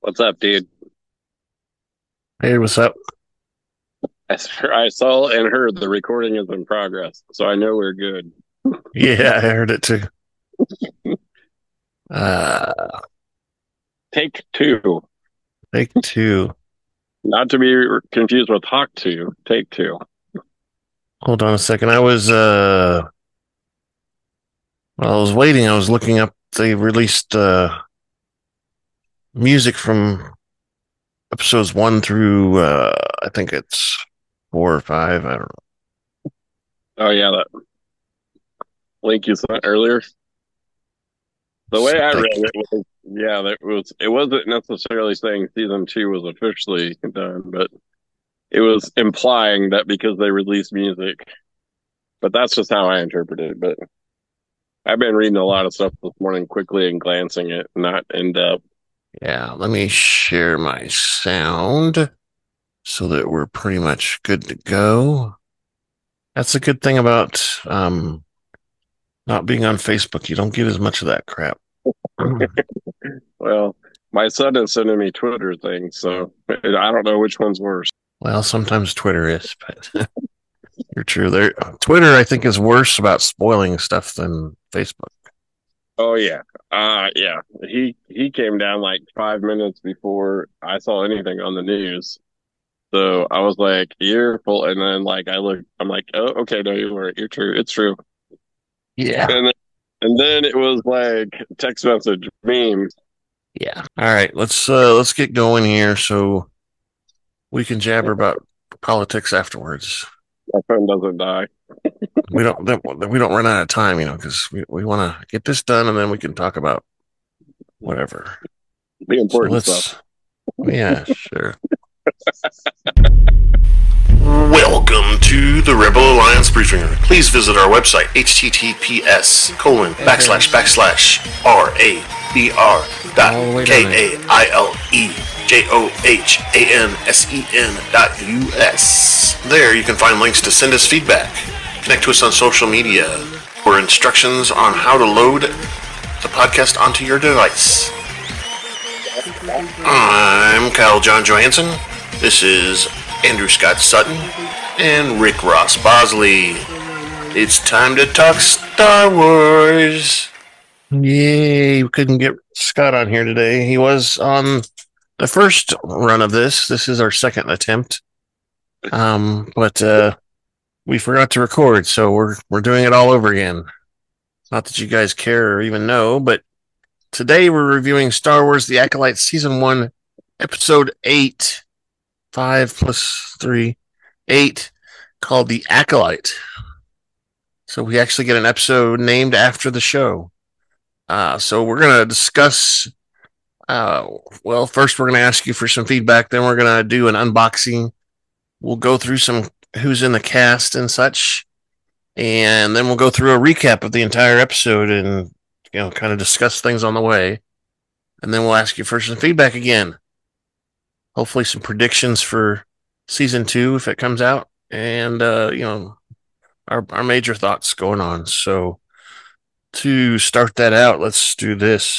What's up, dude? Hey, what's up? I saw and heard the recording is in progress, so I know we're good. Yeah, I heard it too. Uh, Take two, Take two. not to be confused with Hawk two. Take two. Hold on a second. While I was waiting, I was looking up. They released music from episodes one through I think it's four or five. I don't Oh yeah, that link you sent earlier. The way I know. read it was, yeah, that was. It wasn't necessarily saying season two was officially done, but it was implying that because they released music. But that's just how I interpret it. But I've been reading a lot of stuff this morning quickly and glancing it, not in depth. Yeah, let me share my sound so that we're pretty much good to go. That's a good thing about not being on Facebook. You don't get as much of that crap. Well, my son is sending me Twitter things, so I don't know which one's worse. Well, sometimes Twitter is, but you're true. There, Twitter, I think, is worse about spoiling stuff than Facebook. Oh yeah, yeah. He came down like 5 minutes before I saw anything on the news, so I was like, "You're full." And then like I looked, I'm like, "Oh, okay, no, you weren't. You're true. It's true." Yeah. And then, and then it was like text message memes. Yeah. All right, let's get going here so we can jabber about politics afterwards. My phone doesn't die. We don't run out of time, because we want to get this done and then we can talk about whatever. The So important stuff. let's, yeah, sure. Welcome to the Rebel Alliance briefing room. Please visit our website, https://rablejohansen.us. There you can find links to send us feedback, connect to us on social media, or instructions on how to load the podcast onto your device. I'm Kyle John Johansson. This is Andrew Scott Sutton and Rick Ross Bosley. It's time to talk Star Wars. Yay, we couldn't get Scott on here today. He was on the first run of this. This is our second attempt. But we forgot to record, so we're doing it all over again. Not that you guys care or even know, but today we're reviewing Star Wars The Acolyte Season 1, Episode 8. 5 plus 3, 8, called The Acolyte. So we actually get an episode named after the show. So we're going to discuss. First we're going to ask you for some feedback. Then we're going to do an unboxing. We'll go through some who's in the cast and such. And then we'll go through a recap of the entire episode and, kind of discuss things on the way. And then we'll ask you for some feedback again. Hopefully some predictions for season 2 if it comes out, and our major thoughts going on. So to start that out, let's do this.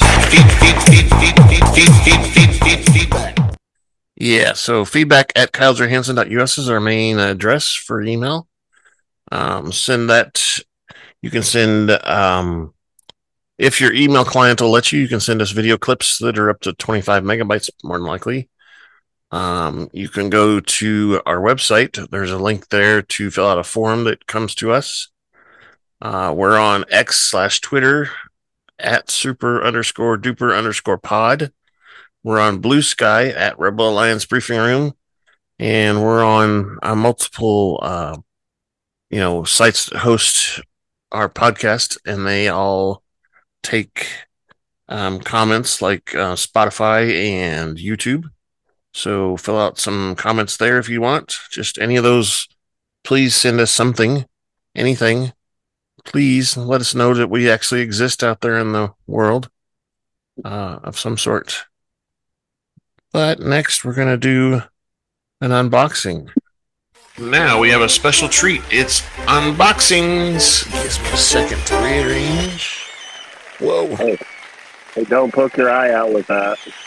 Feedback. Yeah, so feedback at kylejohansson.us is our main address for email. Send that. You can send if your email client will let you, you can send us video clips that are up to 25 megabytes, more than likely. You can go to our website. There's a link there to fill out a form that comes to us. We're on X/Twitter at super_duper_pod. We're on Blue Sky at Rebel Alliance Briefing Room. And we're on multiple, sites that host our podcast, and they all take comments like Spotify and YouTube. So fill out some comments there if you want. Just any of those, please send us something, anything. Please let us know that we actually exist out there in the world of some sort. But next, we're going to do an unboxing. Now we have a special treat. It's unboxings. Gives me a second to rearrange. Whoa. Hey, don't poke your eye out with that.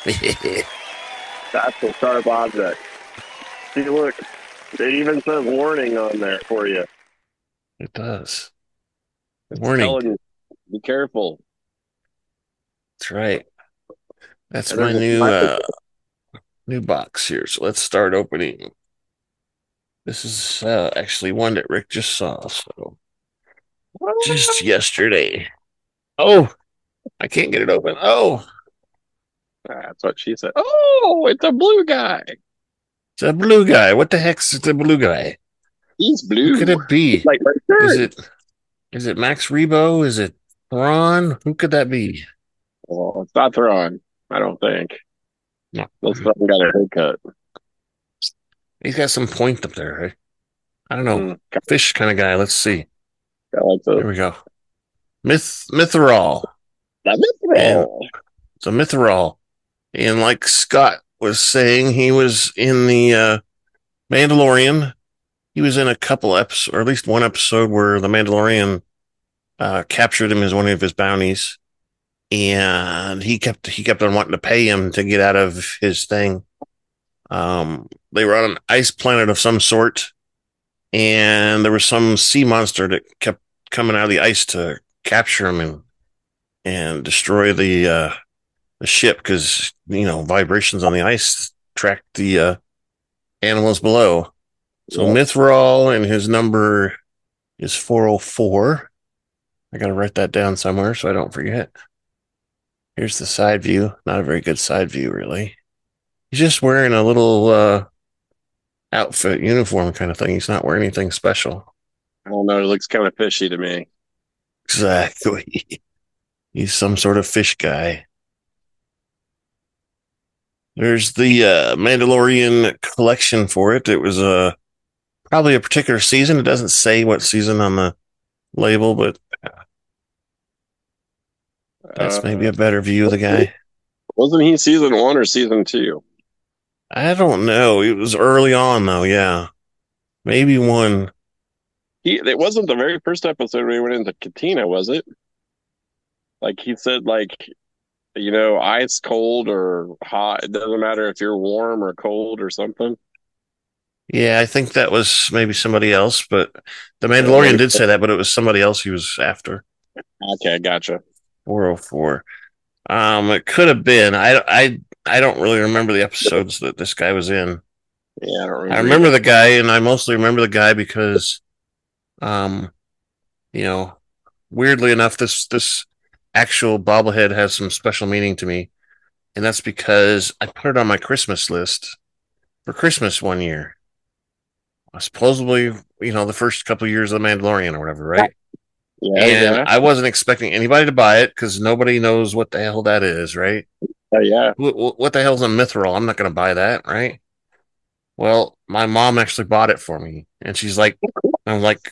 That's a sharp object. See, look, it even says warning on there for you. It does. It's Warning. telling you, be careful. That's right. That's And my there's a sniper. new box here. So let's start opening. This is actually one that Rick just saw. So just yesterday. Oh, I can't get it open. Oh, That's what she said. Oh, it's a blue guy. it's a blue guy. What the heck's the blue guy? He's Who could blue. it be? Like my Is shirt. it is it Max Rebo? Is it Ron? Who could that be? Well, it's not Thrawn, I don't think. No. This Thrawn got a haircut. He's got some point up there. Right? I don't know. Mm, Fish kind of guy. Let's see. I like this. Here we go. Mythrol. That is And roll. it's a Mythrol. And like Scott was saying, he was in the Mandalorian. He was in a couple episodes, or at least one episode where the Mandalorian captured him as one of his bounties, and he kept on wanting to pay him to get out of his thing. They were on an ice planet of some sort, and there was some sea monster that kept coming out of the ice to capture him and destroy the ship because vibrations on the ice track the animals below. So Yep. Mithril and his number is 404. I got to write that down somewhere so I don't forget. Here's the side view. Not a very good side view, really. He's just wearing a little outfit, uniform kind of thing. He's not wearing anything special. I don't know. It looks kind of fishy to me. Exactly. He's some sort of fish guy. There's the Mandalorian collection for it. It was probably a particular season. It doesn't say what season on the label, but that's maybe Uh, a better view of the guy. wasn't he season 1 or season 2? I don't know. It was early on, though. Yeah. Maybe one. It wasn't the very first episode when he went into Katina, was it? Like he said, like, ice cold or hot. It doesn't matter if you're warm or cold or something. Yeah, I think that was maybe somebody else, but the And then, Mandalorian did say that, but it was somebody else he was after. okay, gotcha. 404. It could have been. I don't really remember the episodes that this guy was in. Yeah, I don't I remember remember either. the guy, and I mostly remember the guy because, um, you know, weirdly enough, this actual bobblehead has some special meaning to me, and that's because I put it on my Christmas list for Christmas one year. Supposedly, the first couple of years of the Mandalorian or whatever, right? Yeah, And yeah, I wasn't expecting anybody to buy it because nobody knows what the hell that is, right? yeah. What the hell's a mithril? I'm not going to buy that, right? Well, my mom actually bought it for me, and she's like, I'm like,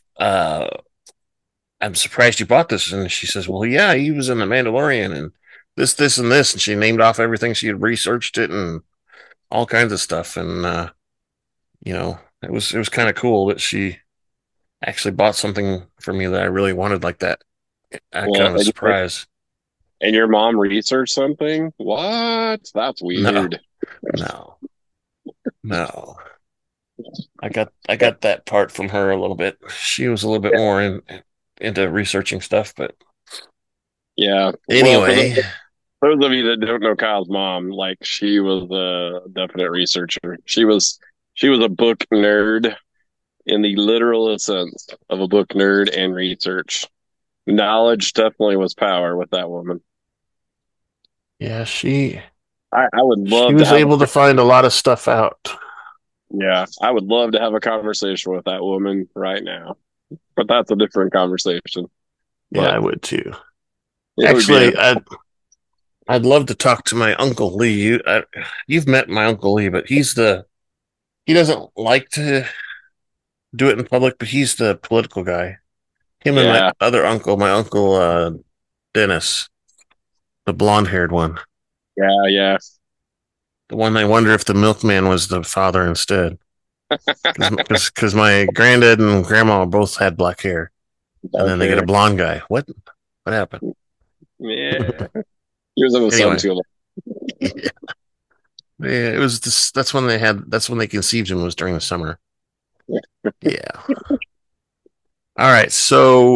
I'm surprised you bought this. And she says, well, yeah, he was in the Mandalorian and this, and this. And she named off everything. She had researched it and all kinds of stuff. And, it was kind of cool that she actually bought something for me that I really wanted like that. Kind Well, of a surprise. and your mom researched something? What? That's No, weird. no, no. I got that part from her a little bit. She was a little bit more into researching stuff, but Yeah. Well, for anyway, those of you that don't know Kyle's mom, like she was a definite researcher. She was a book nerd in the literal sense of a book nerd and research. Knowledge definitely was power with that woman. yeah, she I would she love to was have a able to find a lot of stuff out. yeah, I would love to have a conversation with that woman right now. But that's a different conversation. Yeah, But I would too. it would be Actually, I'd love to talk to my uncle Lee. You've met my uncle Lee, but he doesn't like to do it in public, but he's the political guy. Him and my yeah, other uncle, my uncle Dennis, the blonde haired one, yeah, yeah. the one I wonder if the milkman was the father instead, because my granddad and grandma both had black hair, and then they get a Okay. blonde guy. What happened? Yeah. He was in the sun Anyway, too long. Yeah, it was this, that's when they conceived him, was during the summer. Yeah. All right. So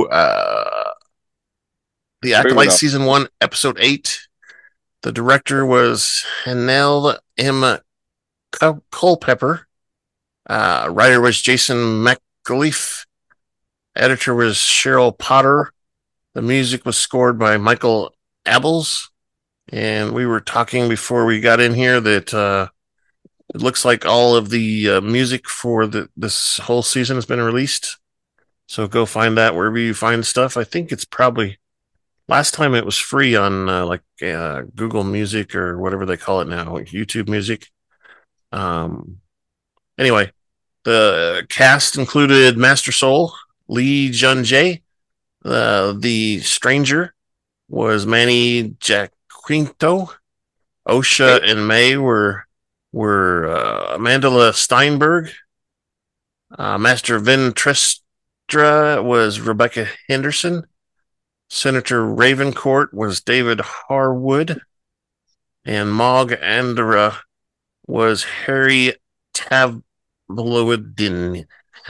The Moving Acolyte up. season 1, episode 8. The director was Hanel M. Culpepper. Writer was Jason McAuliffe. Editor was Cheryl Potter. The music was scored by Michael Abels. And we were talking before we got in here that it looks like all of the music for this whole season has been released. So go find that wherever you find stuff. I think it's probably last time it was free on Google Music or whatever they call it now, like YouTube Music. Um, anyway, the cast included Master Soul, Lee Jun Jae. The Stranger was Manny Jacinto. Osha and May were Amanda Steinberg. Master Ventrestra was Rebecca Henderson. Senator Ravencourt was David Harwood. And Mog Andra was Harry Tavloidin.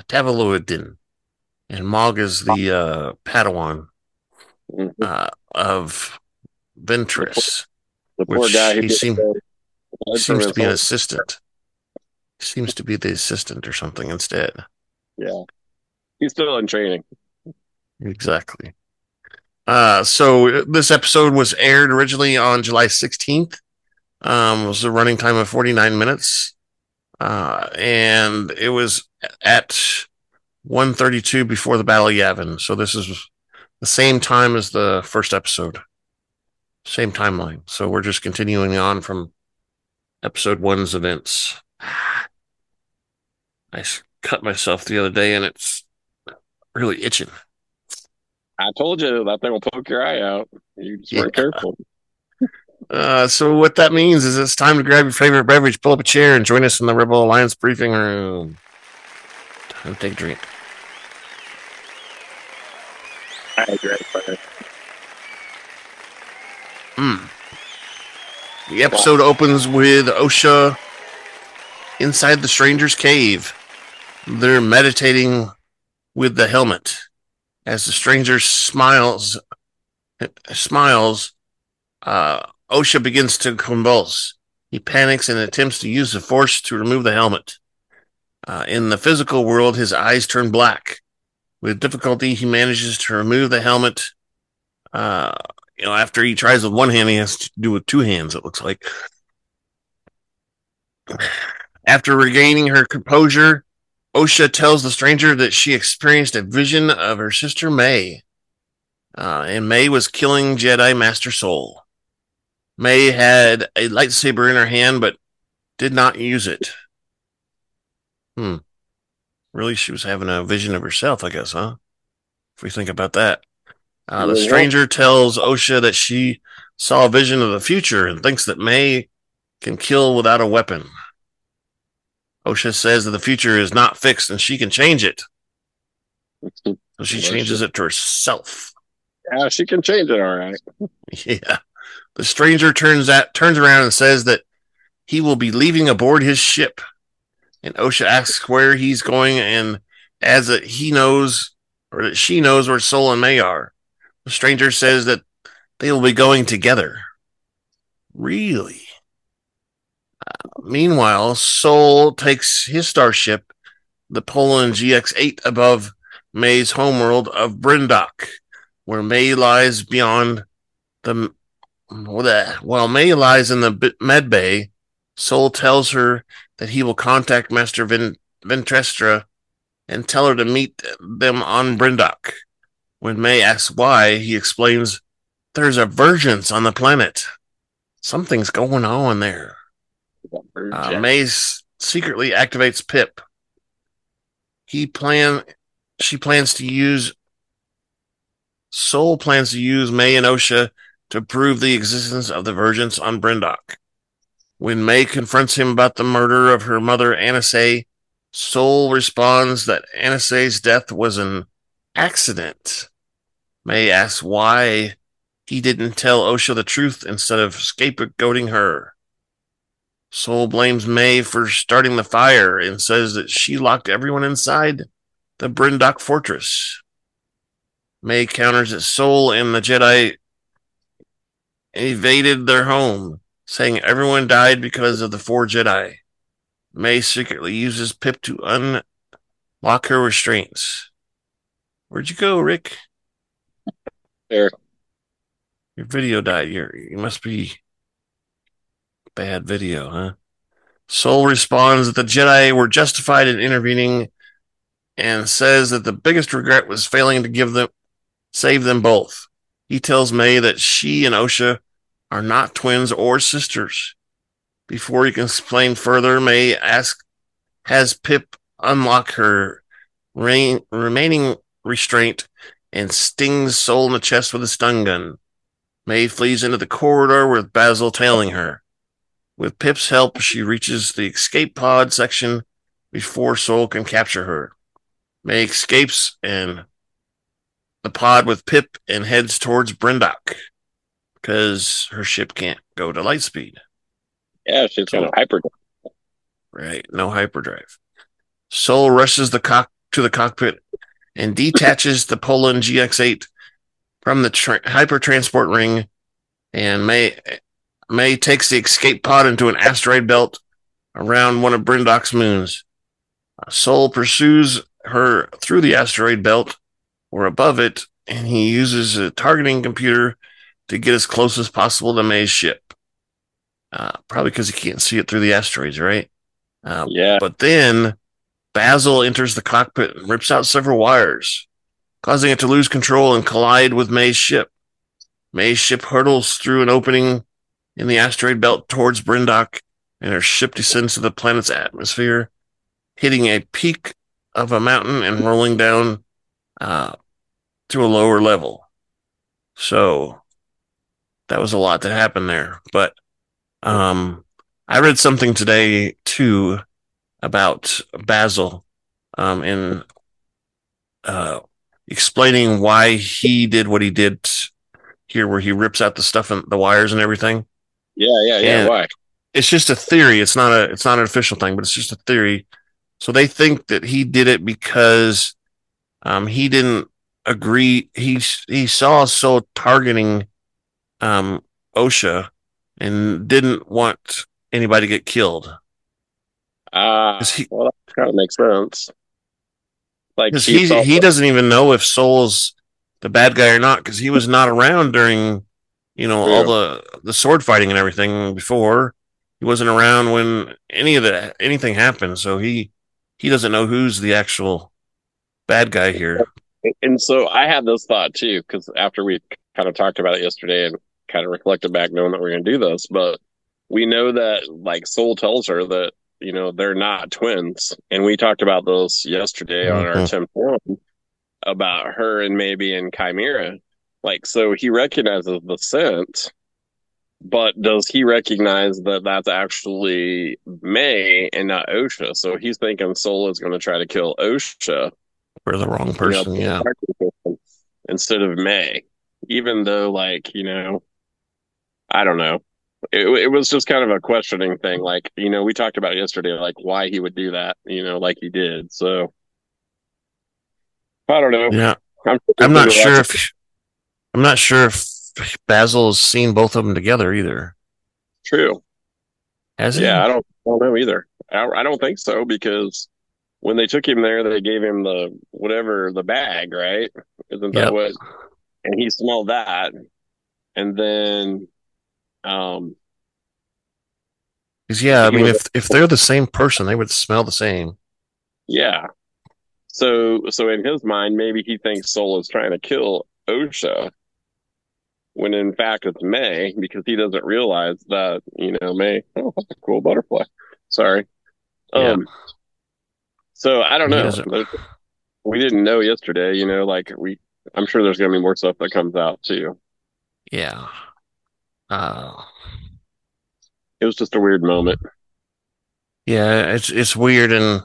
And Mog is the Padawan Mhm. of Ventress, The poor which guy who from seems to his be an whole. assistant. Seems to be the assistant or something instead. Yeah, he's still in training. Exactly. So this episode was aired originally on July 16th. It was a running time of 49 minutes. And it was at 1:32 before the Battle of Yavin. So this is the same time as the first episode. Same timeline. So we're just continuing on from episode 1's events. I cut myself the other day and it's really itching. I told you that thing will poke your eye out. You just Yeah. weren't careful. So what that means is it's time to grab your favorite beverage, pull up a chair, and join us in the Rebel Alliance briefing room. Time to take a drink. I agree. The episode opens with Osha inside the stranger's cave. They're meditating with the helmet. As the stranger smiles, Osha begins to convulse. He panics and attempts to use the force to remove the helmet. In the physical world, his eyes turn black. With difficulty, he manages to remove the helmet. After he tries with one hand, he has to do with two hands, it looks like. After regaining her composure, Osha tells the stranger that she experienced a vision of her sister May. And May was killing Jedi Master Soul. May had a lightsaber in her hand, but did not use it. Really, she was having a vision of herself, I guess, huh? If we think about that. The stranger tells Osha that she saw a vision of the future and thinks that May can kill without a weapon. Osha says that the future is not fixed and she can change it. So she changes it to herself. Yeah, she can change it, all right. Yeah. The stranger turns around and says that he will be leaving aboard his ship. And Osha asks where he's going and adds that he knows, or that she knows, where Soul and May are. The stranger says that they will be going together. Really? Meanwhile, Soul takes his starship, the Poland GX-8, above May's homeworld of Brindok, where May lies beyond the. While May lies in the med bay, Soul tells her that he will contact Master Ventrestra and tell her to meet them on Brindok. When May asks why, he explains there's a vergence on the planet. Something's going on there. May secretly activates Pip. Soul plans to use May and Osha to prove the existence of the vergence on Brindok. When May confronts him about the murder of her mother, Anasay, Soul responds that Anasay's death was an accident. May asks why he didn't tell Osha the truth instead of scapegoating her. Soul blames May for starting the fire and says that she locked everyone inside the Bryndock fortress. May counters that Soul and the Jedi evaded their home, saying everyone died because of the 4 Jedi. May secretly uses Pip to unlock her restraints. Where'd you go, Rick? There. Your video died. You must be bad video, huh? Soul responds that the Jedi were justified in intervening and says that the biggest regret was failing to save them both. He tells May that she and Osha are not twins or sisters. Before he can explain further, May has Pip unlock her remaining restraint and stings Soul in the chest with a stun gun. May flees into the corridor with Basil tailing her. With Pip's help, she reaches the escape pod section before Soul can capture her. May escapes and the pod with Pip and heads towards Bryndock because her ship can't go to light speed. Yeah, she's got a hyperdrive. Right, no hyperdrive. Soul rushes to the cockpit and detaches the Poland GX-8 from the hyper transport ring, and May takes the escape pod into an asteroid belt around one of Bryndock's moons. Soul pursues her through the asteroid belt or above it, and he uses a targeting computer to get as close as possible to May's ship. Probably because he can't see it through the asteroids, right? Yeah. But then Basil enters the cockpit and rips out several wires, causing it to lose control and collide with May's ship. May's ship hurtles through an opening in the asteroid belt towards Bryndock, and her ship descends to the planet's atmosphere, hitting a peak of a mountain and rolling down to a lower level. So that was a lot that happened there. But I read something today too about Basil in explaining why he did what he did here, where he rips out the stuff and the wires and everything. Yeah. And why? it's just a theory. It's not an official thing, but it's just a theory. So they think that he did it because he didn't agree. He saw Soul targeting Osha and didn't want anybody to get killed. Well, that kind of makes sense. Like he doesn't even know if Soul's the bad guy or not, because he was not around during all the sword fighting and everything before. He wasn't around when anything happened, so he doesn't know who's the actual bad guy here. And so I had this thought too, because after we kind of talked about it yesterday and kind of reflected back knowing that we're going to do this, but we know that like Soul tells her that they're not twins, and we talked about this yesterday on our 10 forum about her and maybe in Chimera. Like, so he recognizes the scent, but does he recognize that that's actually May and not Osha? So he's thinking Soul is going to try to kill Osha for the wrong person, yeah, instead of May, even though I don't know. It was just kind of a questioning thing. Like, we talked about yesterday, like why he would do that, like he did. So I don't know. Yeah. I'm not sure if Basil's seen both of them together either. True. Has he? Yeah, I don't know either. I don't think so, because when they took him there, they gave him the bag, right? Isn't that what? And he smelled that. And then because I mean, if they're the same person, they would smell the same. Yeah. So in his mind, maybe he thinks Soul is trying to kill Osha, when in fact it's May, because he doesn't realize that May. Oh, that's a cool butterfly. Sorry. So I don't know. We didn't know yesterday. I'm sure there's going to be more stuff that comes out too. Yeah. It was just a weird moment. Yeah, it's weird, and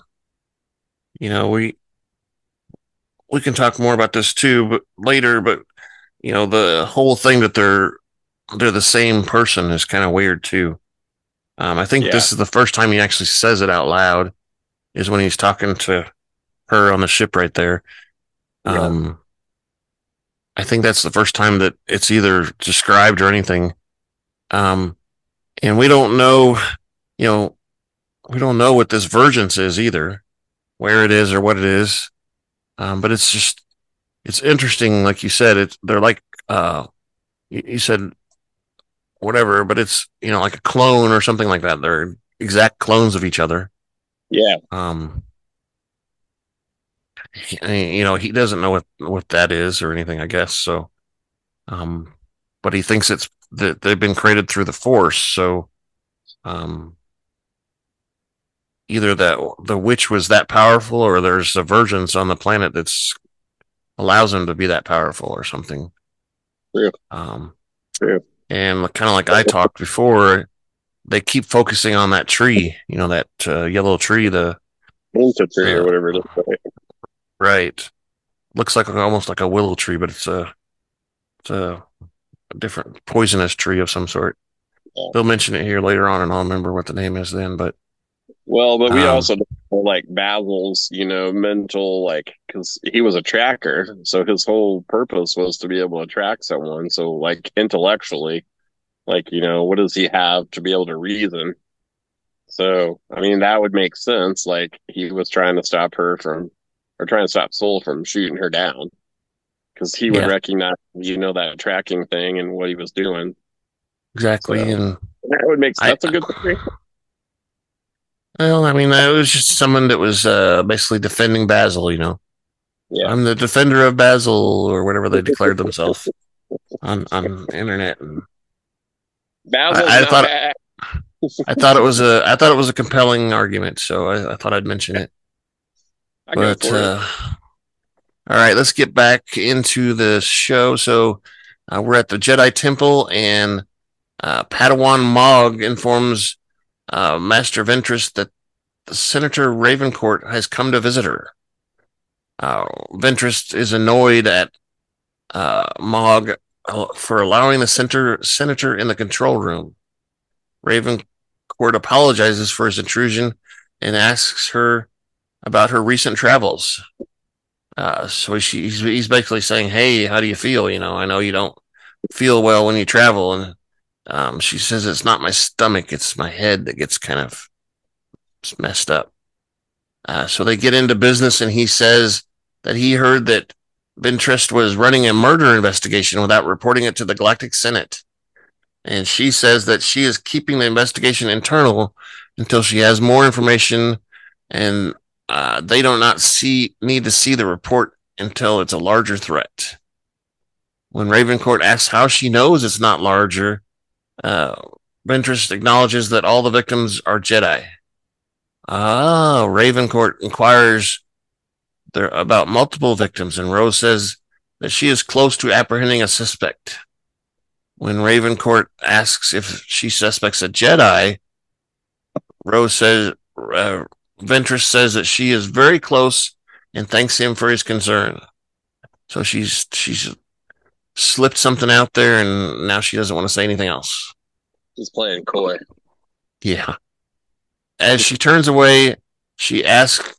we can talk more about this too, later. But the whole thing that they're the same person is kind of weird too. I think Yeah. this is the first time he actually says it out loud, is when he's talking to her on the ship right there. Yeah. Um, I think that's the first time that it's either described or anything. Um, and we don't know, you know, we don't know what this vergence is either, where it is or what it is. But it's interesting, like you said. They're like you said whatever, but it's like a clone or something like that. They're exact clones of each other. Yeah. Um, he doesn't know what that is or anything, I guess. So, um, but he thinks it's that they've been created through the Force. So, um, either that the witch was that powerful, or there's a vergence on the planet that's allows him to be that powerful, or something. True. Um, True. and kind of like I talked before, they keep focusing on that tree, that yellow tree, Into tree or the whatever it is. Right? right. Looks like almost like a willow tree, but it's a different poisonous tree of some sort. Yeah. They'll mention it here later on, and I'll remember what the name is then. But Well, but we um, also know, like Basil's, mental, like, because he was a tracker, so his whole purpose was to be able to track someone. So, like, intellectually, like, what does he have to be able to reason? So, I mean, that would make sense. Like, he was trying to stop her from, or trying to stop Soul from shooting her down, because he would yeah, recognize, that tracking thing and what he was doing. exactly. So, And that would make, I, that's a good thing. well, I mean, it was just someone that was basically defending Basil. Yeah. I'm the defender of Basil, or whatever they declared themselves on the internet. And Basil's I, I not thought bad. I thought it was a compelling argument, so I thought I'd mention it. I go But for it. all right, let's get back into the show. So we're at the Jedi Temple, and Padawan Mog informs Master Ventress that the Senator Ravencourt has come to visit her. Ventress is annoyed at Mog for allowing the senator in the control room. Ravencourt apologizes for his intrusion and asks her about her recent travels. So he's basically saying, "Hey, how do you feel? I know you don't feel well when you travel." And she says, "It's not my stomach; it's my head that gets kind of messed up." So they get into business, and he says that he heard that Ventress was running a murder investigation without reporting it to the Galactic Senate. And she says that she is keeping the investigation internal until she has more information, and they do not need to see the report until it's a larger threat. When Ravencourt asks how she knows it's not larger, uh, Ventress acknowledges that all the victims are Jedi. Ravencourt inquires about multiple victims, and Rose says that she is close to apprehending a suspect. When Ravencourt asks if she suspects a Jedi, Rose says Ventress says that she is very close and thanks him for his concern. So she's slipped something out there, and now she doesn't want to say anything else. Just playing coy. Yeah. As she turns away, she asks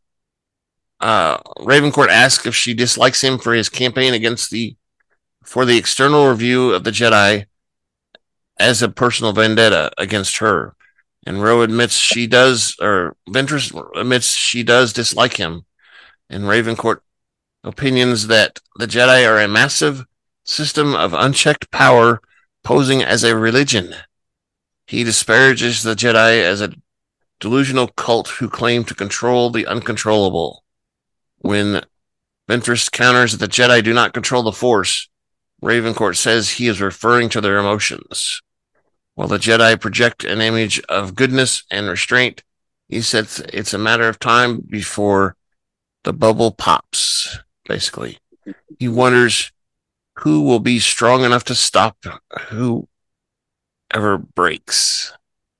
Ravencourt asks if she dislikes him for his campaign for the external review of the Jedi as a personal vendetta against her. And Ro admits she does, or Ventress admits she does dislike him. And Ravencourt opinions that the Jedi are a massive system of unchecked power posing as a religion. He disparages the Jedi as a delusional cult who claim to control the uncontrollable. When Ventress counters that the Jedi do not control the Force, Ravencourt says he is referring to their emotions. While the Jedi project an image of goodness and restraint, he says it's a matter of time before the bubble pops, basically. He wonders who will be strong enough to stop whoever breaks.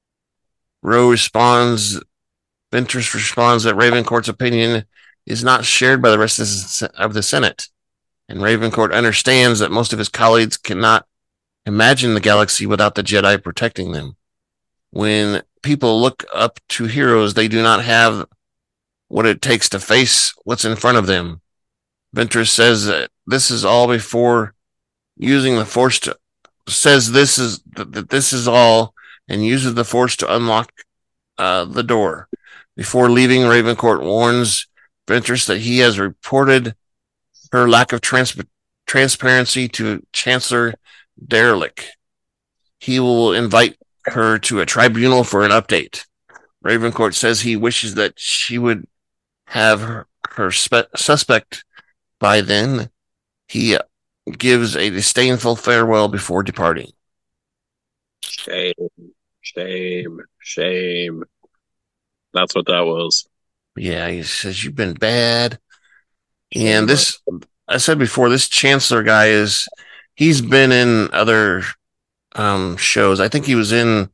Ventress responds that Ravencourt's opinion is not shared by the rest of the Senate, and Ravencourt understands that most of his colleagues cannot imagine the galaxy without the Jedi protecting them. when people look up to heroes, they do not have what it takes to face what's in front of them. Ventress says that this is all before using the Force to says this is all and uses the Force to unlock the door. Before leaving, Ravencourt warns Ventress that he has reported her lack of transparency to Chancellor Derelick. He will invite her to a tribunal for an update. Ravencourt says he wishes that she would have her suspect by then. He gives a disdainful farewell before departing. Shame, shame, shame. That's what that was. Yeah, he says you've been bad. And this, I said before, this Chancellor guy he's been in other shows. I think he was in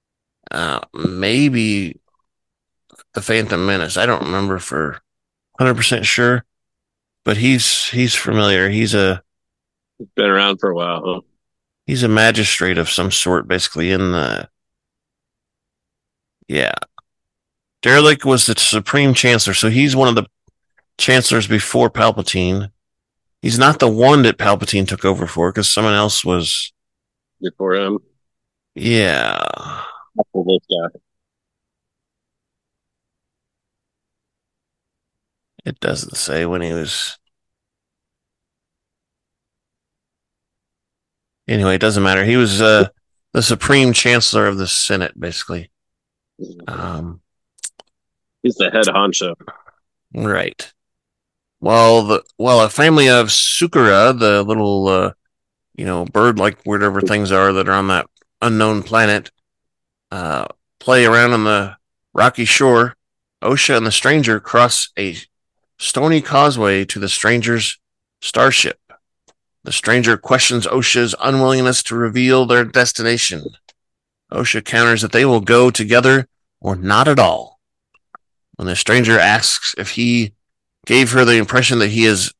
maybe The Phantom Menace. I don't remember for 100% sure, but he's familiar. He's been around for a while, huh? He's a magistrate of some sort, basically. Derelick was the Supreme Chancellor, so he's one of the chancellors before Palpatine. He's not the one that Palpatine took over for, because someone else was before him. Yeah. This guy. It doesn't say when he was. Anyway, it doesn't matter. He was the Supreme Chancellor of the Senate, basically. He's the head honcho. Right. Well, a family of Sukara, the little bird-like whatever things are that are on that unknown planet, play around on the rocky shore. Osha and the stranger cross a stony causeway to the stranger's starship. The stranger questions Osha's unwillingness to reveal their destination. Osha counters that they will go together or not at all. When the stranger asks if he gave her the impression that he is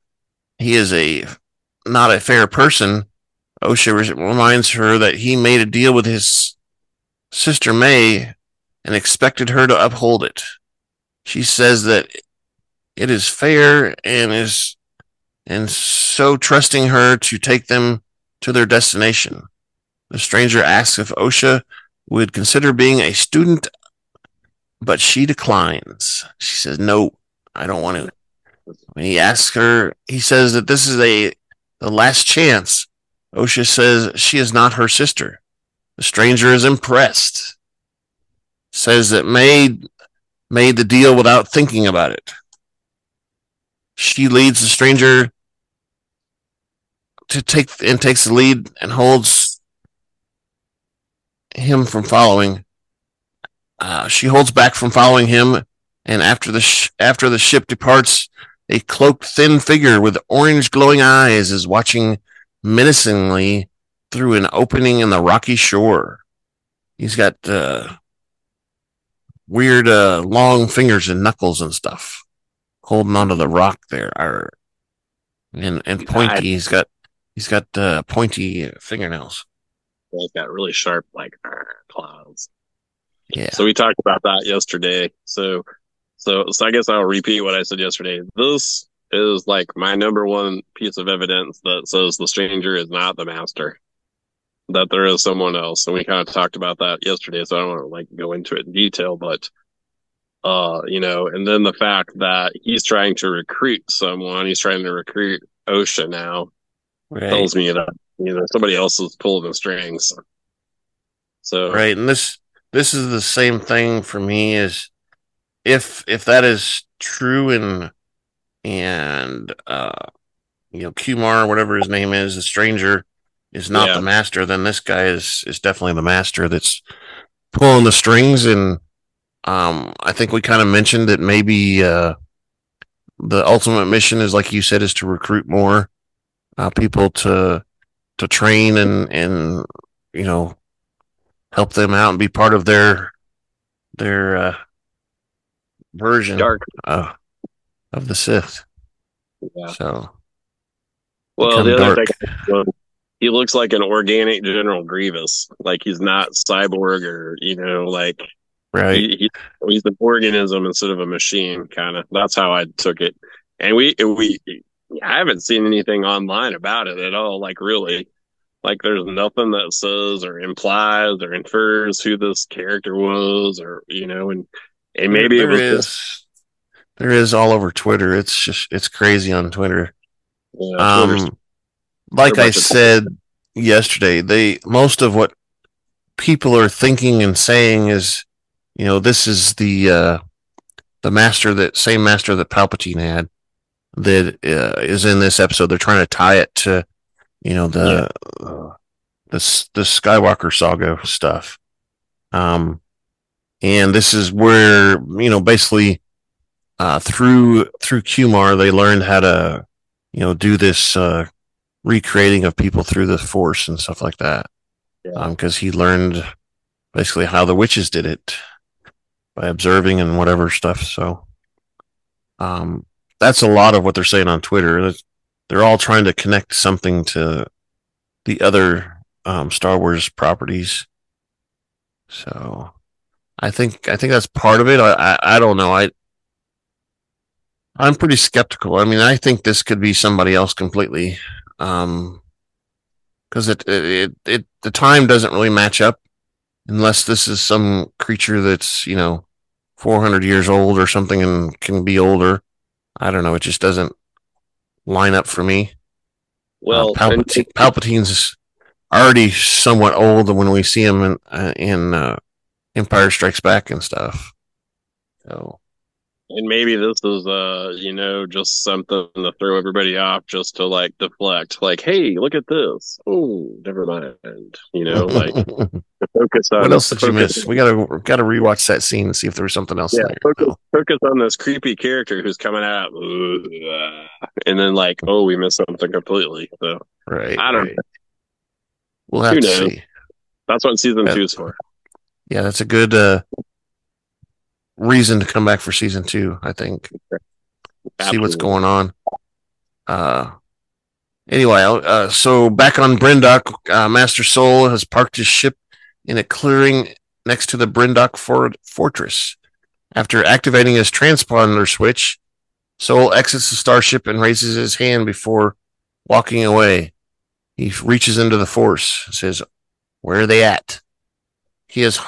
not a fair person, Osha reminds her that he made a deal with his sister May and expected her to uphold it. She says that it is fair and so trusting her to take them to their destination. The stranger asks if Osha would consider being a student, but she declines. She says, "No, I don't want to." When he asks her, he says that this is the last chance. Osha says she is not her sister. The stranger is impressed. Says that May made the deal without thinking about it. She leads the stranger takes the lead and holds him from following. She holds back from following him, and after the ship departs, a cloaked, thin figure with orange glowing eyes is watching menacingly through an opening in the rocky shore. He's got weird long fingers and knuckles and stuff, holding onto the rock there. And pointy. He's got pointy fingernails. He's got really sharp claws. Yeah. So we talked about that yesterday. So I guess I'll repeat what I said yesterday. This is my number one piece of evidence that says the stranger is not the master, that there is someone else. And we kind of talked about that yesterday, so I don't want to go into it in detail, but and then the fact that he's trying to recruit someone, he's trying to recruit Osha now, tells me that somebody else is pulling the strings. So right, and this is the same thing for me as if that is true and Kumar, whatever his name is, the stranger is not the master, then this guy is definitely the master that's pulling the strings. And I think we kind of mentioned that maybe the ultimate mission is, like you said, is to recruit more people to train and help them out and be part of their version of the Sith. Yeah. So, well, the other thing he looks like an organic General Grievous. Like he's not cyborg or like Right. he's an organism instead of a machine. Kind of. That's how I took it. And we I haven't seen anything online about it at all. Like really, like there's nothing that says or implies or infers who this character was, or and maybe it There was just is. There is all over Twitter. It's crazy on Twitter. Twitter's a Like I bunch of said yesterday, most of what people are thinking and saying is, this is the master same master that Palpatine had that is in this episode. They're trying to tie it to, the Skywalker saga stuff. And this is where basically through Kumar they learned how to do this recreating of people through the Force and stuff like that. Because he learned basically how the witches did it by observing and whatever stuff. So that's a lot of what they're saying on Twitter. They're all trying to connect something to the other Star Wars properties. So I think that's part of it. I don't know. I'm pretty skeptical. I mean, I think this could be somebody else completely. Because the time doesn't really match up unless this is some creature that's 400 years old or something and can be older. I don't know. It just doesn't line up for me. Well, Palpatine's already somewhat old when we see him in Empire Strikes Back and stuff. So. And maybe this is, just something to throw everybody off, just to like deflect. Like, hey, look at this. Oh, never mind. Like focus on. What else did you miss? We gotta rewatch that scene and see if there was something else there. Focus on this creepy character who's coming out, and then like, oh, we missed something completely. So right, I don't know. We'll have to see. That's what season 2 is for. Yeah, that's a good reason to come back for season 2, I think. Absolutely. See what's going on. Anyway, so back on Bryndock, Master Soul has parked his ship in a clearing next to the Bryndock Fortress. After activating his transponder switch, Soul exits the starship and raises his hand before walking away. He reaches into the Force and says, "Where are they at?" He has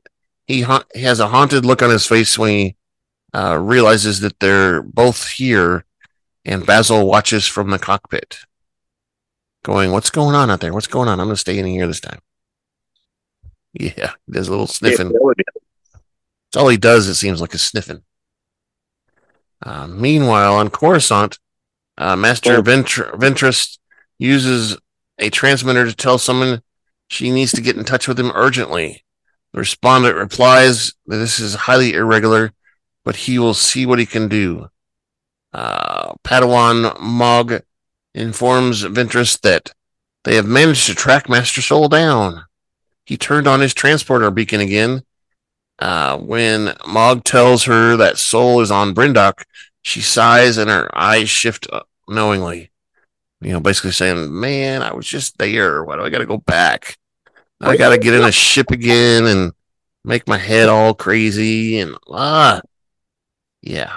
a haunted look on his face when he realizes that they're both here, and Basil watches from the cockpit, going, "What's going on out there? What's going on? I'm going to stay in here this time." Yeah, he does a little sniffing. That's all he does, it seems like, is sniffing. Meanwhile, on Coruscant, Master Ventress uses a transmitter to tell someone she needs to get in touch with him urgently. The respondent replies that this is highly irregular, but he will see what he can do. Padawan Mog informs Ventress that they have managed to track Master Soul down. He turned on his transporter beacon again. When Mog tells her that Soul is on Bryndock, she sighs and her eyes shift knowingly. Basically saying, "Man, I was just there. Why do I got to go back? I got to get in a ship again and make my head all crazy." And yeah,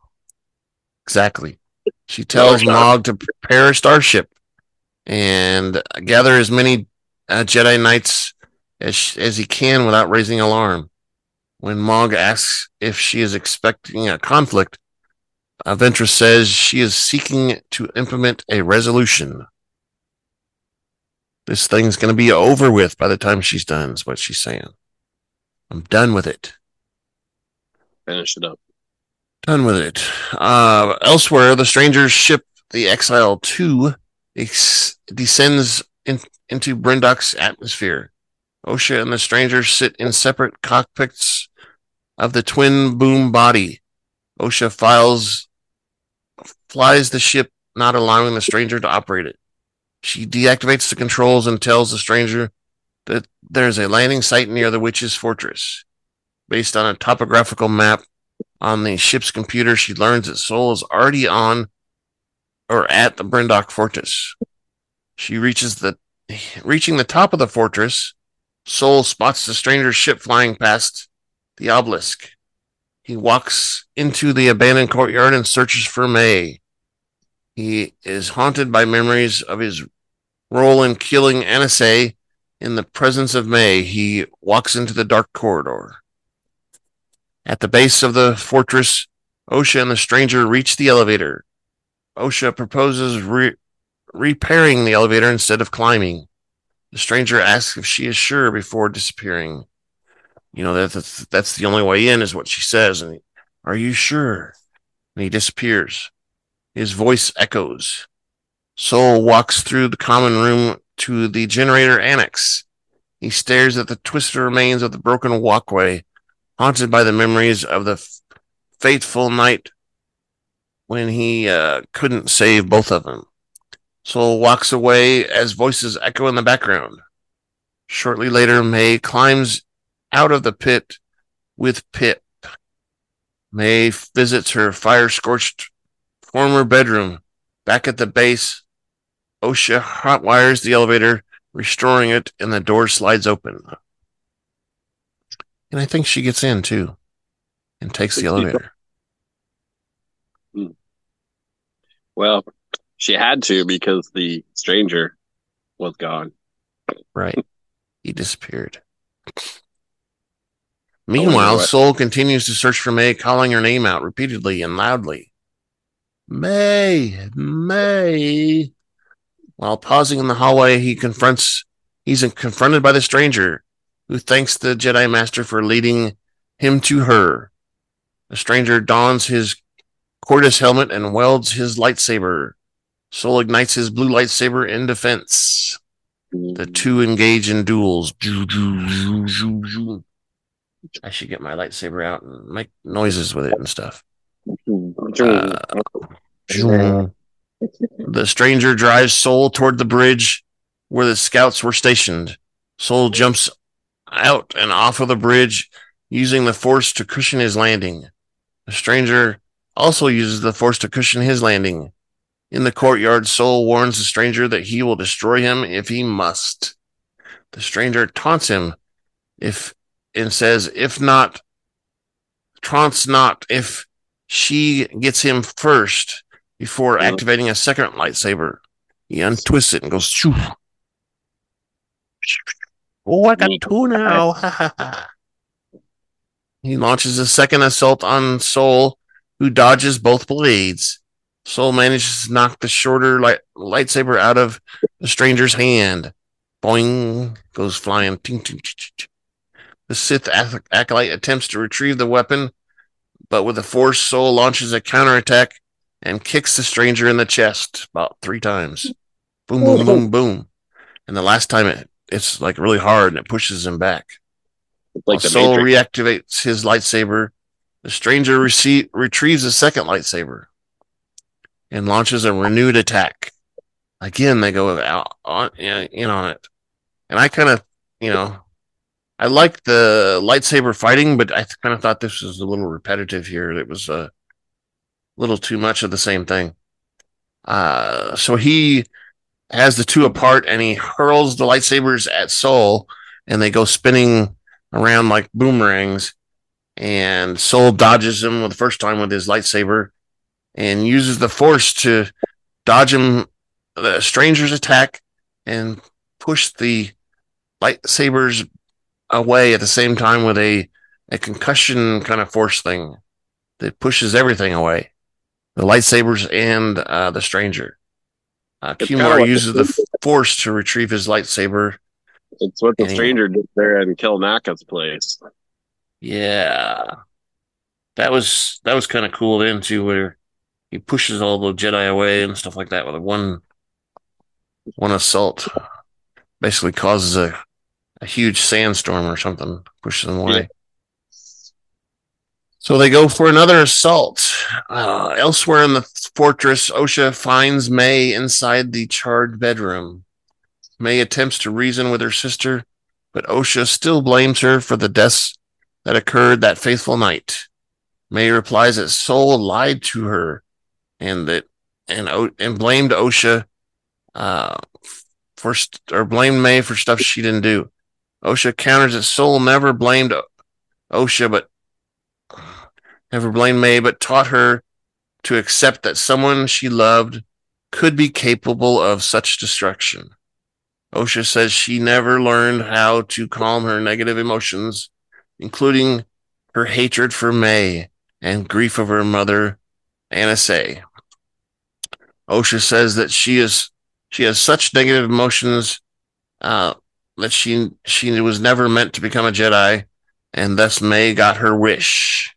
exactly. She tells Mog to prepare a starship and gather as many Jedi Knights as he can without raising alarm. When Mog asks if she is expecting a conflict, Ventress says she is seeking to implement a resolution. This thing's going to be over with by the time she's done, is what she's saying. I'm done with it. Finish it up. Done with it. Elsewhere, the stranger's ship, the Exile 2, descends into Bryndock's atmosphere. Osha and the stranger sit in separate cockpits of the twin boom body. Osha flies the ship, not allowing the stranger to operate it. She deactivates the controls and tells the stranger that there's a landing site near the witch's fortress. Based on a topographical map on the ship's computer, she learns that Soul is already on or at the Bryndock Fortress. She reaches the Reaching the top of the fortress, Soul spots the stranger's ship flying past the obelisk. He walks into the abandoned courtyard and searches for May. He is haunted by memories of his role in killing Anase. In the presence of May, he walks into the dark corridor. At the base of the fortress, Osha and the stranger reach the elevator. Osha proposes repairing the elevator instead of climbing. The stranger asks if she is sure before disappearing. That's the only way in, is what she says. And are you sure? And he disappears. His voice echoes. Soul walks through the common room to the generator annex. He stares at the twisted remains of the broken walkway, haunted by the memories of the fateful night when he couldn't save both of them. Soul walks away as voices echo in the background. Shortly later, May climbs out of the pit with Pip. May visits her fire-scorched former bedroom. Back at the base, Osha hotwires the elevator, restoring it, and the door slides open. And I think she gets in, too, and takes the elevator. Well, she had to because the stranger was gone. Right. He disappeared. Meanwhile, Soul continues to search for May, calling her name out repeatedly and loudly. May! May! While pausing in the hallway, he's confronted by the stranger, who thanks the Jedi Master for leading him to her. The stranger dons his Cordis helmet and welds his lightsaber. Soul ignites his blue lightsaber in defense. The two engage in duels. I should get my lightsaber out and make noises with it and stuff. The stranger drives Soul toward the bridge where the scouts were stationed. Soul jumps out and off of the bridge, using the Force to cushion his landing. The stranger also uses the Force to cushion his landing. In the courtyard, Soul warns the stranger that he will destroy him if he must. The stranger taunts him and says, if she gets him first before activating a second lightsaber. He untwists it and goes, shoo. Oh, I got two now. He launches a second assault on Soul, who dodges both blades. Soul manages to knock the shorter lightsaber out of the stranger's hand. Boing, goes flying. Ting, ting, ting, ting. The Sith acolyte attempts to retrieve the weapon, but with the Force, Soul launches a counterattack and kicks the stranger in the chest about 3 times. Boom, boom, boom, boom. And the last time it's like really hard and it pushes him back. Like Soul reactivates his lightsaber. The stranger retrieves a second lightsaber and launches a renewed attack. Again, they go in on it. And I kind of, I like the lightsaber fighting, but I kind of thought this was a little repetitive here. It was a little too much of the same thing. So he has the two apart and he hurls the lightsabers at Soul and they go spinning around like boomerangs. And Soul dodges him the first time with his lightsaber and uses the Force to dodge the stranger's attack and push the lightsabers away at the same time with a concussion kind of Force thing that pushes everything away. The lightsabers and the stranger. Kumar uses the Force to retrieve his lightsaber. It's what the stranger did there in Kel Naka's place. Yeah. That was kind of cool then too, where he pushes all the Jedi away and stuff like that with one assault. Basically causes a huge sandstorm or something, pushes them away. Yeah. So they go for another assault. Elsewhere in the fortress, Osha finds May inside the charred bedroom. May attempts to reason with her sister, but Osha still blames her for the deaths that occurred that fateful night. May replies that Soul lied to her and blamed Osha or blamed May for stuff she didn't do. Osha counters that Soul never blamed Osha, but never blamed May, but taught her to accept that someone she loved could be capable of such destruction. Osha says she never learned how to calm her negative emotions, including her hatred for May and grief of her mother, Anasay. Osha says that she has such negative emotions that she was never meant to become a Jedi, and thus May got her wish.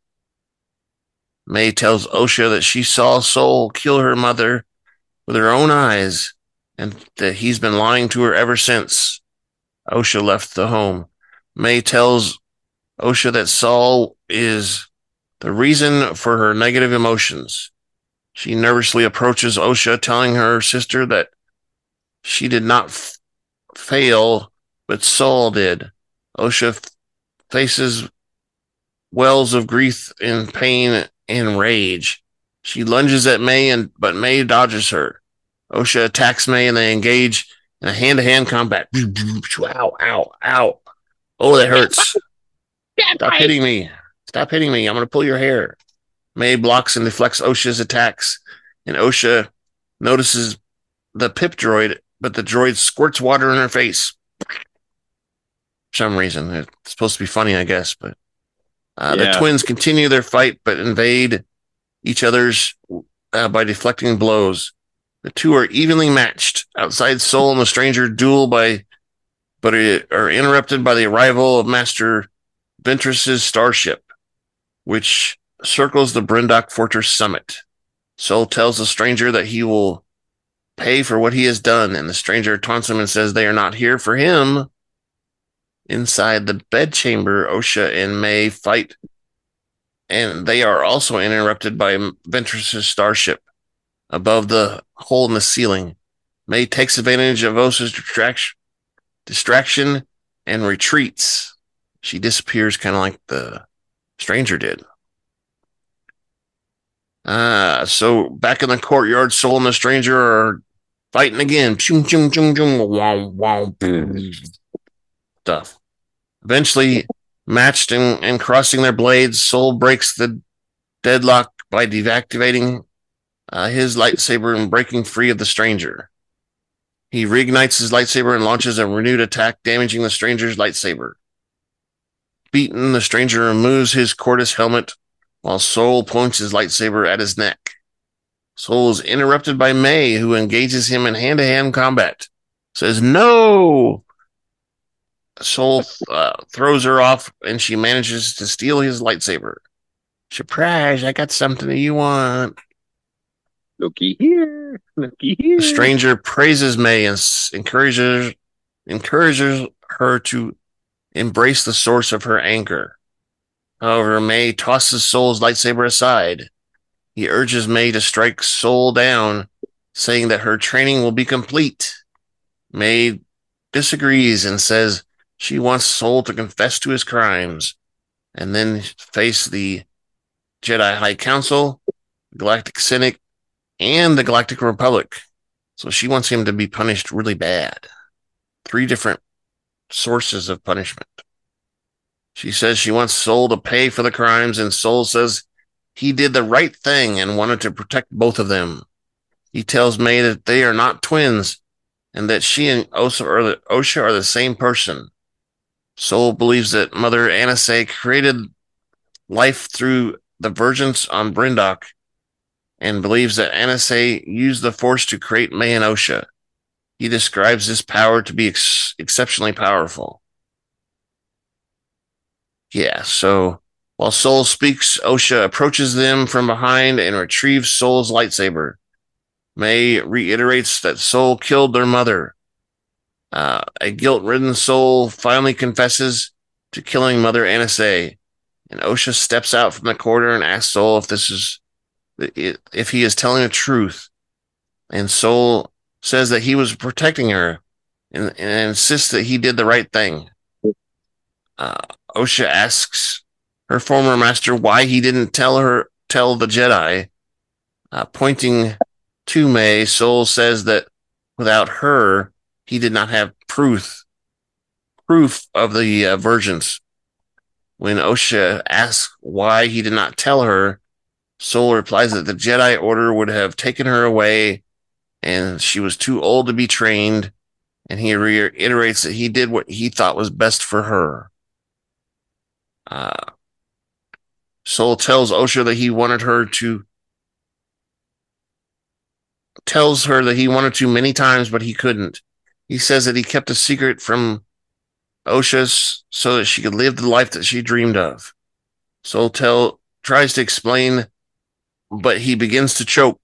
May tells Osha that she saw Soul kill her mother with her own eyes, and that he's been lying to her ever since Osha left the home. May tells Osha that Saul is the reason for her negative emotions. She nervously approaches Osha, telling her sister that she did not fail, but Saul did. Osha faces wells of grief and pain and rage. She lunges at May, but May dodges her. Osha attacks May, and they engage in a hand-to-hand combat. Ow, ow, ow. Oh, that hurts. Stop hitting me. Stop hitting me. I'm going to pull your hair. May blocks and deflects Osha's attacks, and Osha notices the pip droid, but the droid squirts water in her face. For some reason. It's supposed to be funny, I guess, but the twins continue their fight, but invade each other's by deflecting blows. The two are evenly matched. Outside, Soul and the stranger duel but are interrupted by the arrival of Master Ventress's starship, which circles the Brindock Fortress summit. Soul tells the stranger that he will pay for what he has done, and the stranger taunts him and says they are not here for him. Inside the bedchamber, Osha and May fight, and they are also interrupted by Ventress's starship above the hole in the ceiling. May takes advantage of Osha's distraction and retreats. She disappears kind of like the stranger did. So back in the courtyard, Soul and the stranger are fighting again. Stuff. Eventually, matched and crossing their blades, Soul breaks the deadlock by deactivating his lightsaber and breaking free of the stranger. He reignites his lightsaber and launches a renewed attack, damaging the stranger's lightsaber. Beaten, the stranger removes his Cortus helmet while Soul points his lightsaber at his neck. Soul is interrupted by May, who engages him in hand-to-hand combat. Says, no! Soul throws her off, and she manages to steal his lightsaber. Surprise, I got something that you want. Looky here. Looky here. The stranger praises May and encourages her to embrace the source of her anger. However, May tosses Soul's lightsaber aside. He urges May to strike Soul down, saying that her training will be complete. May disagrees and says she wants Soul to confess to his crimes and then face the Jedi High Council, the Galactic Senate, and the Galactic Republic. So she wants him to be punished really bad. 3 different sources of punishment. She says she wants Soul to pay for the crimes, and Soul says he did the right thing and wanted to protect both of them. He tells May that they are not twins and that she and Osha are the same person. Soul believes that Mother Anasay created life through the Vergence on Brindock and believes that Anasay used the Force to create May and Osha. He describes this power to be exceptionally powerful. Yeah, so while Soul speaks, Osha approaches them from behind and retrieves Soul's lightsaber. May reiterates that Soul killed their mother. A guilt-ridden Soul finally confesses to killing Mother Anasay, and Osha steps out from the corridor and asks Soul if he is telling the truth. And Soul says that he was protecting her and insists that he did the right thing. Osha asks her former master why he didn't tell the Jedi. Pointing to May, Soul says that without her, he did not have proof of the versions. When Osha asks why he did not tell her, Soul replies that the Jedi Order would have taken her away and she was too old to be trained, and he reiterates that he did what he thought was best for her. Soul tells Osha that he wanted her to tells her that he wanted to many times, but he couldn't. He says that he kept a secret from Osha so that she could live the life that she dreamed of. Soul tries to explain, but he begins to choke.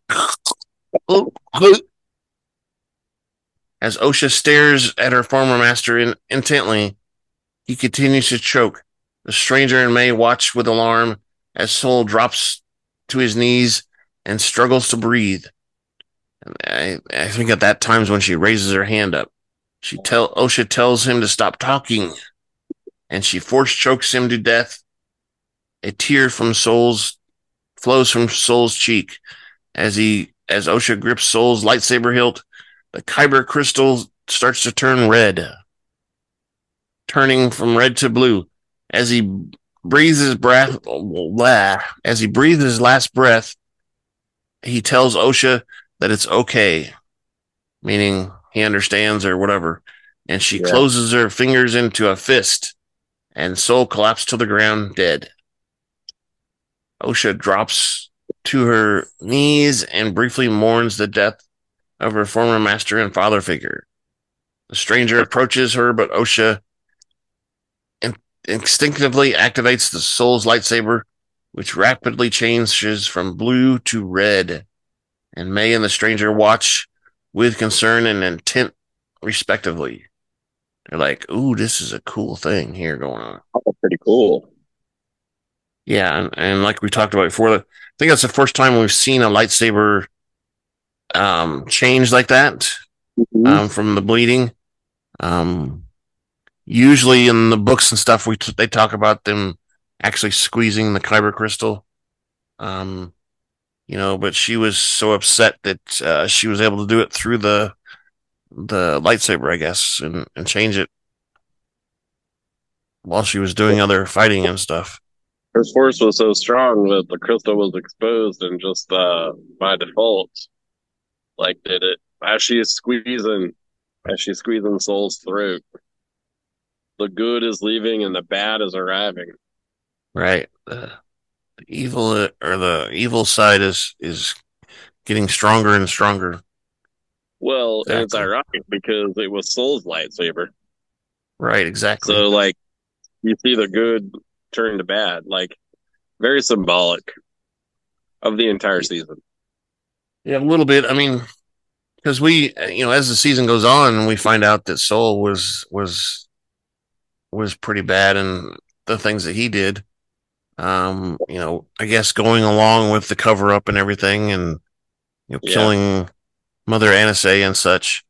As Osha stares at her former master intently, he continues to choke. The stranger and May watch with alarm as Soul drops to his knees and struggles to breathe. I think at that time is when she raises her hand up. Osha tells him to stop talking, and she force chokes him to death. A tear flows from Soul's cheek as Osha grips Soul's lightsaber hilt. The kyber crystal starts to turn red, turning from red to blue. As he breathes his last breath, he tells Osha that it's okay, meaning he understands or whatever. And she closes her fingers into a fist, and Soul collapses to the ground dead. Osha drops to her knees and briefly mourns the death of her former master and father figure. The stranger approaches her, but Osha instinctively activates the Soul's lightsaber, which rapidly changes from blue to red. And May and the stranger watch with concern and intent, respectively. They're like, ooh, this is a cool thing here going on. Oh, pretty cool. Yeah, and like we talked about before, I think that's the first time we've seen a lightsaber change like that from the bleeding. Usually in the books and stuff, they talk about them actually squeezing the kyber crystal. But she was so upset that she was able to do it through the lightsaber, I guess, and change it while she was doing other fighting and stuff. Her force was so strong that the crystal was exposed, and just by default, did it as she's squeezing Soul's throat. The good is leaving and the bad is arriving. Right. The evil side is getting stronger and stronger. Well, exactly. And it's ironic because it was Soul's lightsaber. Right, exactly. So, you see the good turn to bad. Very symbolic of the entire season. Yeah, a little bit. I mean, because we, as the season goes on, we find out that Soul was pretty bad in the things that he did. I guess going along with the cover up and everything, and killing Mother Anise and such.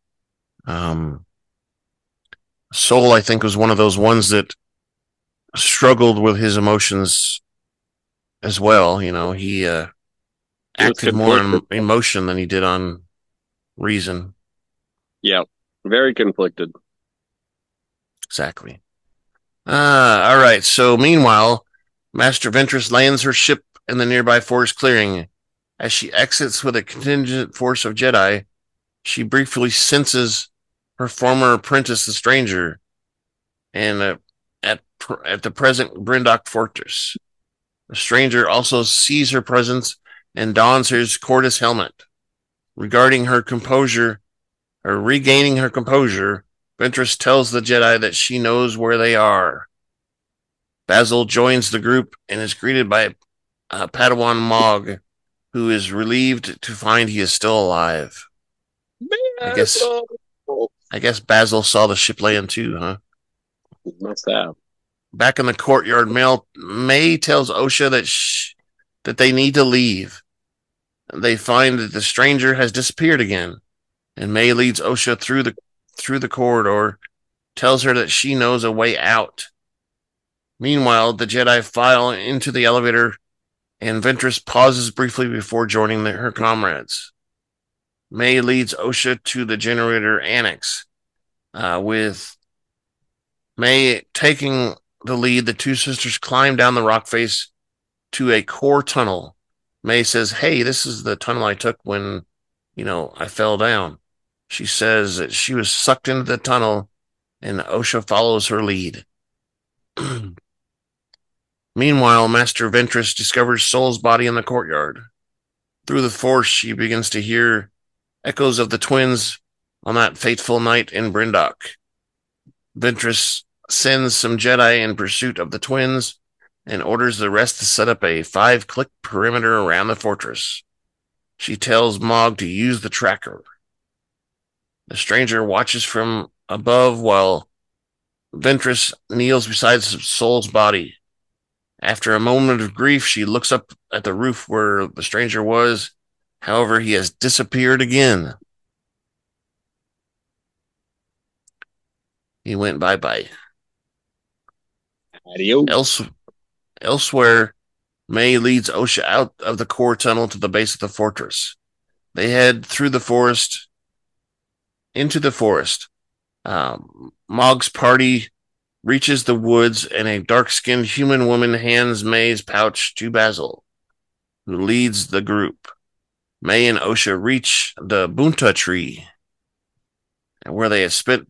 Soul, I think, was one of those ones that struggled with his emotions as well. He acted more on emotion than he did on reason. Yeah, very conflicted. Exactly. All right. So meanwhile, Master Ventress lands her ship in the nearby forest clearing. As she exits with a contingent force of Jedi, she briefly senses her former apprentice, the stranger, and at the present Bryndock Fortress. The stranger also sees her presence and dons his Cordis helmet. Regarding her composure, or regaining her composure, Ventress tells the Jedi that she knows where they are. Basil joins the group and is greeted by Padawan Mog, who is relieved to find he is still alive. I guess Basil saw the ship land too, huh? Must have. Back in the courtyard, May tells Osha that they need to leave. They find that the stranger has disappeared again, and May leads Osha through the corridor, tells her that she knows a way out. Meanwhile, the Jedi file into the elevator, and Ventress pauses briefly before joining her comrades. May leads Osha to the generator annex. With May taking the lead, the two sisters climb down the rock face to a core tunnel. May says, "Hey, this is the tunnel I took when, I fell down." She says that she was sucked into the tunnel, and Osha follows her lead. Meanwhile, Master Ventress discovers Soul's body in the courtyard. Through the force, she begins to hear echoes of the twins on that fateful night in Brindok. Ventress sends some Jedi in pursuit of the twins and orders the rest to set up a 5-click perimeter around the fortress. She tells Mog to use the tracker. The stranger watches from above while Ventress kneels beside Soul's body. After a moment of grief, she looks up at the roof where the stranger was. However, he has disappeared again. He went bye-bye. Adios. Elsewhere, May leads Osha out of the core tunnel to the base of the fortress. They head through the forest, into the forest. Mog's party reaches the woods, and a dark-skinned human woman hands May's pouch to Basil, who leads the group. May and Osha reach the Bunta tree, where they had spent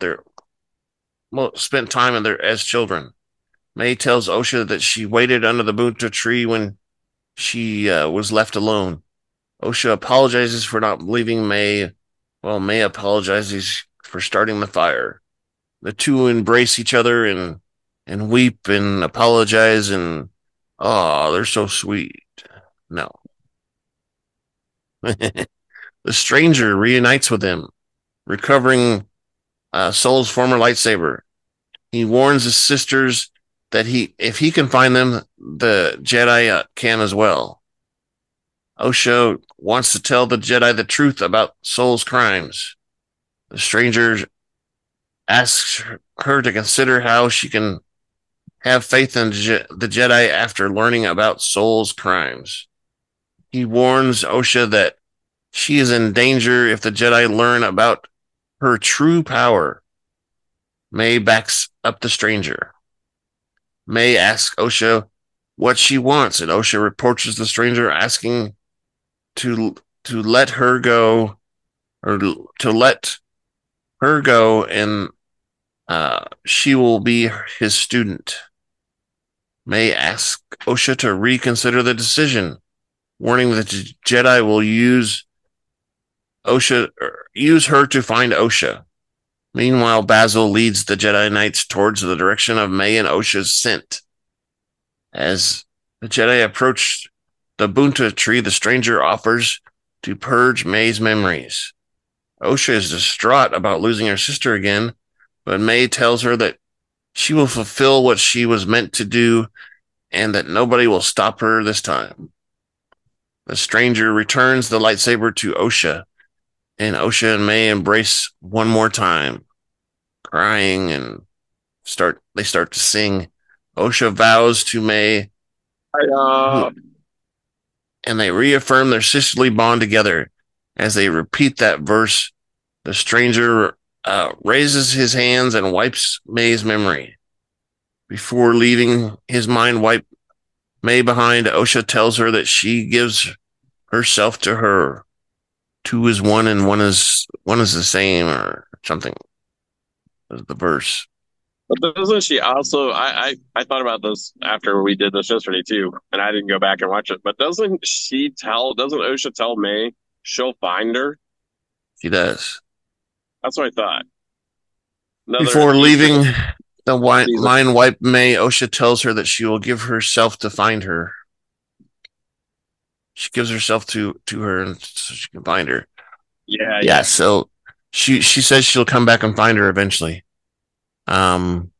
time as children. May tells Osha that she waited under the Bunta tree when she was left alone. Osha apologizes for not believing May, while May apologizes for starting the fire. The two embrace each other and weep and apologize, and they're so sweet. No. The stranger reunites with them, recovering Soul's former lightsaber. He warns his sisters that if he can find them, the Jedi can as well. Osha wants to tell the Jedi the truth about Soul's crimes. The stranger asks her to consider how she can have faith in the Jedi after learning about Soul's crimes. He warns Osha that she is in danger if the Jedi learn about her true power. May backs up the stranger. May asks Osha what she wants, and Osha reports the stranger asking to let her go, or to let her go, and she will be his student. May asks Osha to reconsider the decision, warning that the Jedi will use her to find Osha. Meanwhile, Basil leads the Jedi Knights towards the direction of May and Osha's scent. As the Jedi approach the Bunta tree, the stranger offers to purge May's memories. Osha is distraught about losing her sister again, but May tells her that she will fulfill what she was meant to do and that nobody will stop her this time. The stranger returns the lightsaber to Osha, and Osha and May embrace one more time, crying, and they start to sing. Osha vows to May, and they reaffirm their sisterly bond together. As they repeat that verse, the stranger raises his hands and wipes May's memory. Before leaving his mind wipe May behind, Osha tells her that she gives herself to her. 2 is 1 and 1 is the same, or something. That's the verse. But doesn't she also? I thought about this after we did this yesterday too, and I didn't go back and watch it. But doesn't Osha tell May she'll find her? She does. That's what I thought. Before leaving the mind wipe May, Osha tells her that she will give herself to find her. She gives herself to her and so she can find her. Yeah. So she says she'll come back and find her eventually. And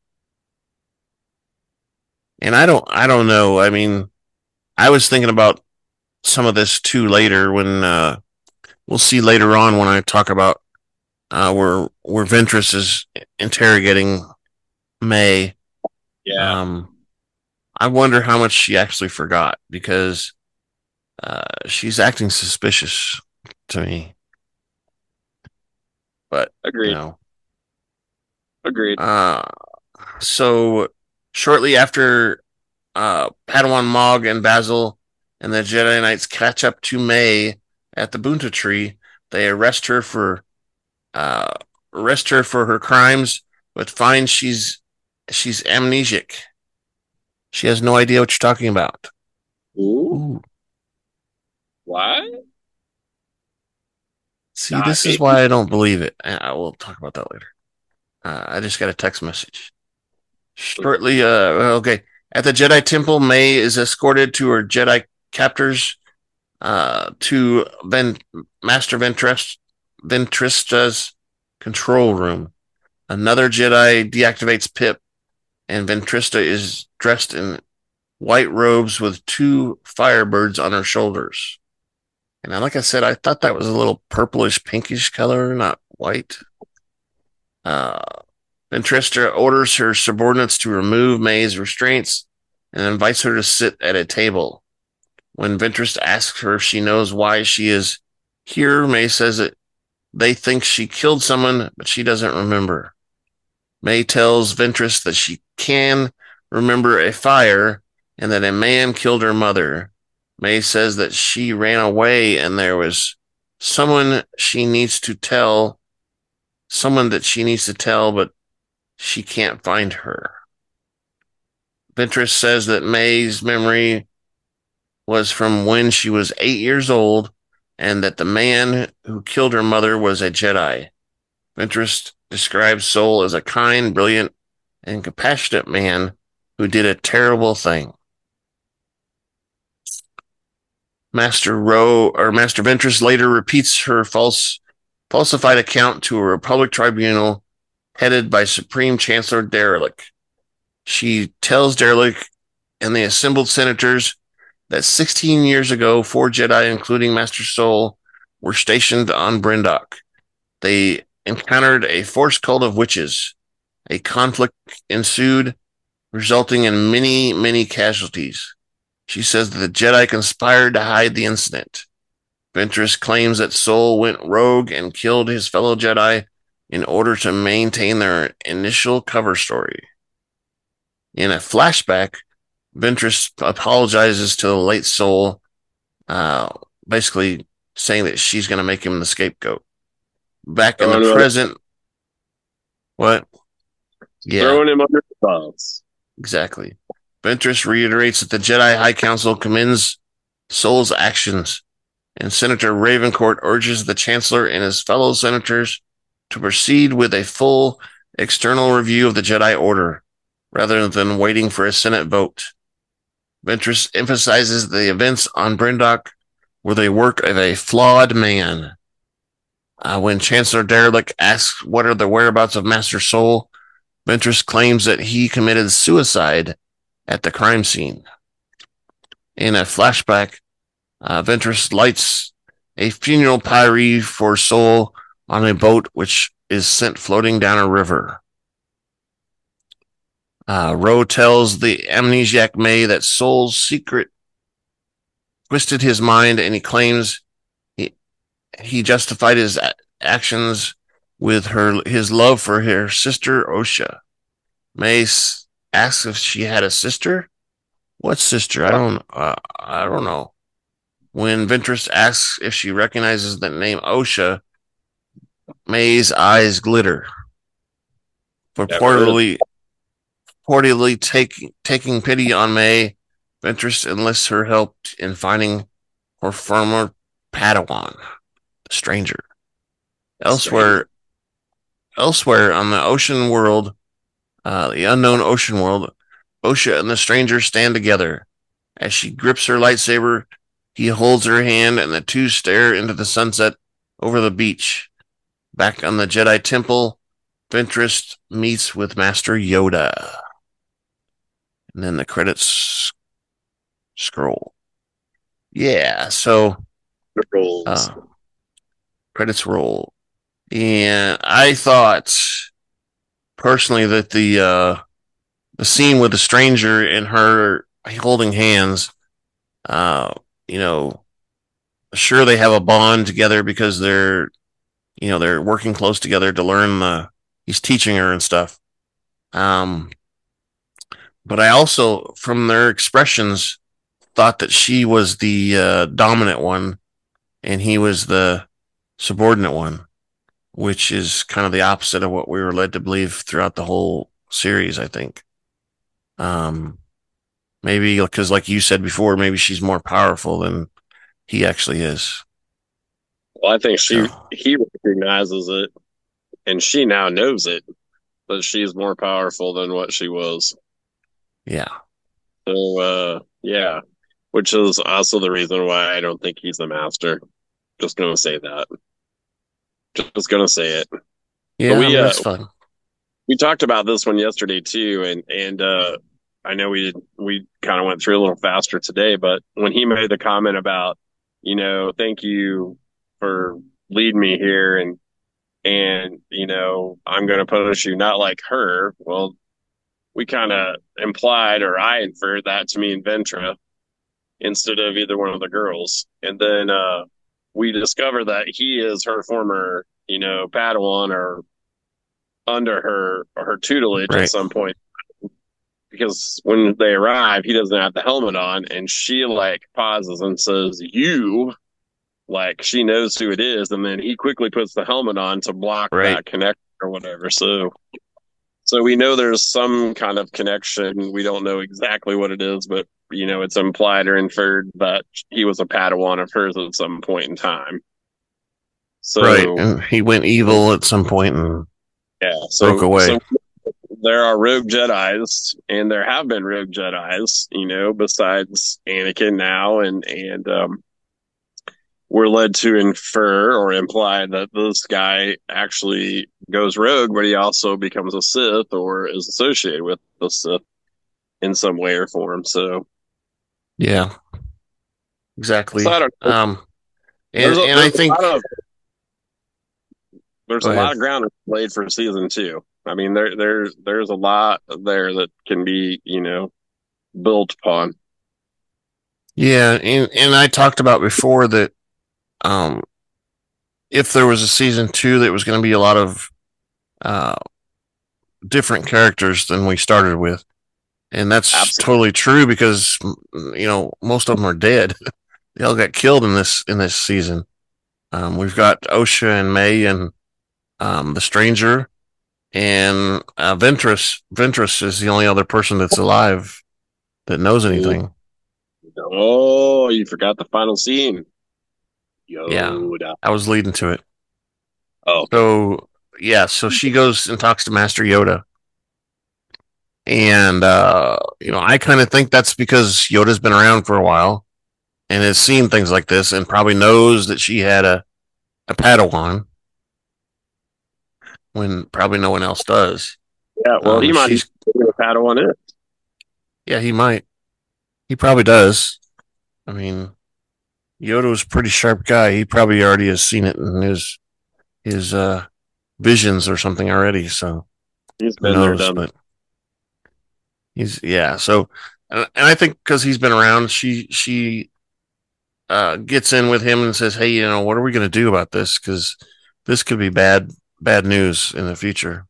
I don't know. I mean, I was thinking about some of this too later when we'll see later on when I talk about where Ventress is interrogating May. Yeah. I wonder how much she actually forgot, because she's acting suspicious to me. But Agreed. Agreed. So shortly after Padawan Mog and Basil and the Jedi Knights catch up to May at the Bunta Tree, they uh, arrest her for her crimes, but find she's amnesic. She has no idea what you're talking about. Ooh. What? See, this is why I don't believe it. I will talk about that later. I just got a text message. Shortly, okay. At the Jedi Temple, May is escorted to her Jedi captors to Master Ventrista's control room. Another Jedi deactivates Pip, and Ventrista is dressed in white robes with 2 firebirds on her shoulders. And like I said, I thought that was a little purplish pinkish color, not white. Ventrista orders her subordinates to remove May's restraints and invites her to sit at a table. When Ventress asks her if she knows why she is here, May says that they think she killed someone, but she doesn't remember. May tells Ventress that she can remember a fire and that a man killed her mother. May says that she ran away and there was someone that she needs to tell, but she can't find her. Ventress says that May's memory was from when she was 8 years old and that the man who killed her mother was a Jedi. Ventress describes Soul as a kind, brilliant, and compassionate man who did a terrible thing. Master Ventress later repeats her falsified account to a Republic tribunal headed by Supreme Chancellor Derelic. She tells Derelic and the assembled senators that 16 years ago, 4 Jedi, including Master Soul, were stationed on Brendock. They encountered a force cult of witches. A conflict ensued, resulting in many, many casualties. She says that the Jedi conspired to hide the incident. Ventress claims that Soul went rogue and killed his fellow Jedi in order to maintain their initial cover story. In a flashback, Ventress apologizes to the late Soul, basically saying that she's going to make him the scapegoat. Back in the present, what? Yeah. Throwing him under the bus. Exactly. Ventress reiterates that the Jedi High Council commends Soul's actions, and Senator Ravencourt urges the Chancellor and his fellow senators to proceed with a full external review of the Jedi Order, rather than waiting for a Senate vote. Ventress emphasizes the events on Brendock were the work of a flawed man. When Chancellor Derelic asks what are the whereabouts of Master Soul, Ventress claims that he committed suicide at the crime scene. In a flashback, Ventress lights a funeral pyre for Soul on a boat which is sent floating down a river. Ro tells the amnesiac May that Soul's secret twisted his mind, and he claims he justified his actions with his love for her sister Osha. May asks if she had a sister. What sister? I don't know. When Ventress asks if she recognizes the name Osha, May's eyes glitter. Purportedly taking pity on May, Ventress enlists her help in finding her former Padawan, the stranger. Elsewhere on the ocean world, the unknown ocean world, Osha and the stranger stand together. As she grips her lightsaber, he holds her hand and the two stare into the sunset over the beach. Back on the Jedi Temple, Ventress meets with Master Yoda. And then the credits scroll. Yeah, so credits roll. And I thought personally that the scene with the stranger and her holding hands, sure they have a bond together because they're, they're working close together to learn he's teaching her and stuff. Um, but I also, from their expressions, thought that she was the dominant one and he was the subordinate one, which is kind of the opposite of what we were led to believe throughout the whole series, I think. Um, Maybe because, like you said before, maybe she's more powerful than he actually is. Well, I think So, he recognizes it, and she now knows it, that she's more powerful than what she was. yeah. So, yeah, which is also the reason why I don't think he's the master. Just gonna say that. Just gonna say it. But Yeah, I mean, that's fun. we talked about this one yesterday too, and I know we kind of went through a little faster today, but when he made the comment about, thank you for leading me here, and I'm going to punish you not like her. Well, we kind of implied, or I inferred that to mean Ventra instead of either one of the girls, and then we discover that he is her former, Padawan, or under her tutelage at Right. some point, because when they arrive he doesn't have the helmet on, and she like pauses and says you, like she knows who it is, and then he quickly puts the helmet on to block Right. that connection or whatever. So we know there's some kind of connection. We don't know exactly what it is, but it's implied or inferred that he was a Padawan of hers at some point in time. Right. So And he went evil at some point and yeah, broke away. so there are rogue Jedi's, and there have been rogue Jedi's, besides Anakin now, and we're led to infer or imply that this guy actually goes rogue, but he also becomes a Sith or is associated with the Sith in some way or form. Yeah, So exactly. I don't know. And I There's a think, lot of there's go a ahead. lot of ground laid for season two. I mean, there's a lot there that can be built upon. Yeah, and I talked about before that um, if there was a season two, that was going to be a lot of uh, different characters than we started with, and that's Absolutely. totally true because most of them are dead. They all got killed in this season. We've got Osha and May and the Stranger, and Ventress. Ventress is the only other person that's alive that knows anything. Oh, you forgot the final scene. Yeah, Yoda. I was leading to it. Oh, okay. So yeah, so she goes and talks to Master Yoda, and I kind of think that's because Yoda's been around for a while and has seen things like this, and probably knows that she had a Padawan when probably no one else does. Yeah, well, he might even She's know a Padawan it. Yeah, he might. He probably does. I mean, Yoda was a pretty sharp guy. He probably already has seen it in his visions or something already. So He's who been there, knows? done. But he's yeah. So and I think because he's been around, she gets in with him and says, "Hey, what are we going to do about this? Because this could be bad news in the future."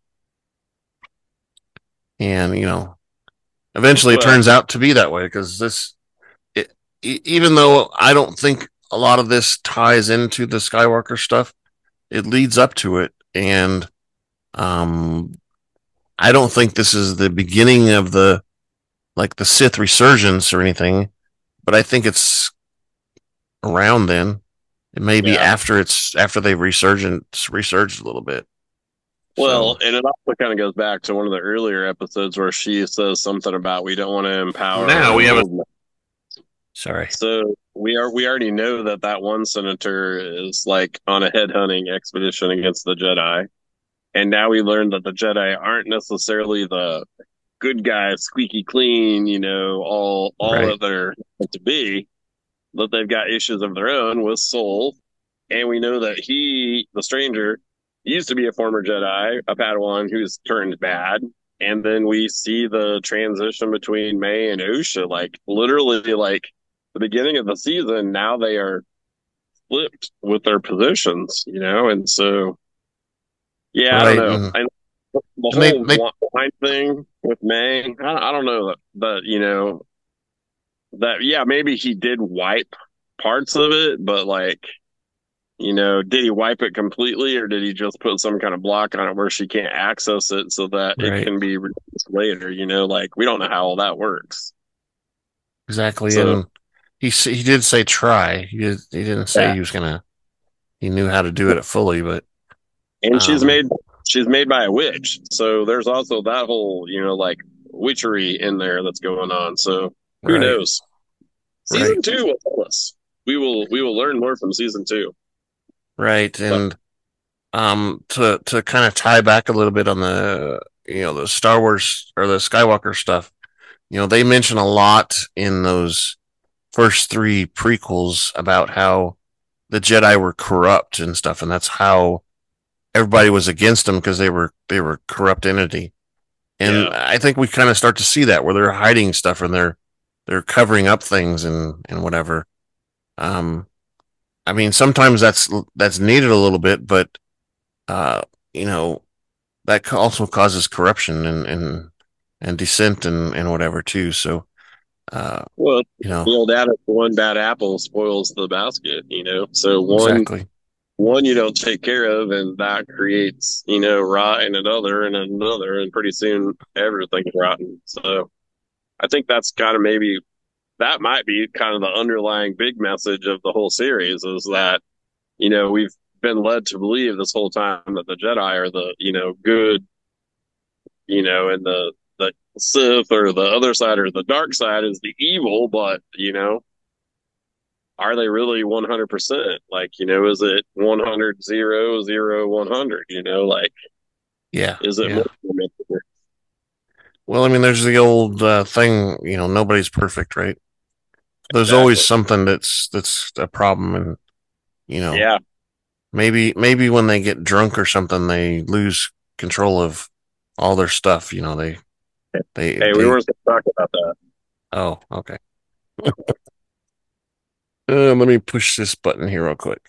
And eventually it Well, turns out to be that way because it, even though I don't think a lot of this ties into the Skywalker stuff, it leads up to it, and um, I don't think this is the beginning of the Sith resurgence or anything, but I think it's around then. It may be yeah. after they've resurged a little bit. Well, So and it also kind of goes back to one of the earlier episodes where she says something about we don't want to empower now we an have a old man. sorry. So we already know that one senator is like on a headhunting expedition against the Jedi, and now we learn that the Jedi aren't necessarily the good guys, squeaky clean, all Right. that they're meant to be. That they've got issues of their own with Soul, and we know that he, the stranger, used to be a former Jedi, a Padawan who's turned bad. And then we see the transition between May and Osha, like literally like the beginning of the season. Now they are flipped with their positions, and so yeah, I don't Right. know. The And they, whole they, blind thing with May, I don't know that that yeah, maybe he did wipe parts of it, but like, did he wipe it completely or did he just put some kind of block on it where she can't access it so that it right. can be released later? Like we don't know how all that works. Exactly. So And he did say try. He didn't say yeah, he knew how to do it fully, but, and um, she's made by a witch, so there's also that whole like witchery in there that's going on. So who right. knows? Right. Season two will tell us. We will learn more from season two. Right. But And, to kind of tie back a little bit on the Star Wars or the Skywalker stuff, they mention a lot in those first three prequels about how the Jedi were corrupt and stuff, and that's how everybody was against them because they were corrupt entity. And yeah, I think we kind of start to see that where they're hiding stuff and they're covering up things and whatever. Um, I mean, sometimes that's needed a little bit, but uh, you know, that also causes corruption and dissent and whatever too. So, uh, well, you know, the old adage, one bad apple spoils the basket. So exactly. one you don't take care of, and that creates rot in another and another, and pretty soon everything's rotten. So I think that's kind of maybe that might be kind of the underlying big message of the whole series is that we've been led to believe this whole time that the Jedi are the good, and the Sith or the other side or the dark side is the evil, but are they really 100%? Like, is it 100, 0, 0, 100? Like, Yeah, is it yeah. more? Well, I mean, there's the old thing, nobody's perfect, right? There's always Exactly. something that's a problem, and you know, Yeah. maybe when they get drunk or something, they lose control of all their stuff. Hey, we They. weren't talking about that. Oh, okay. Let me push this button here real quick.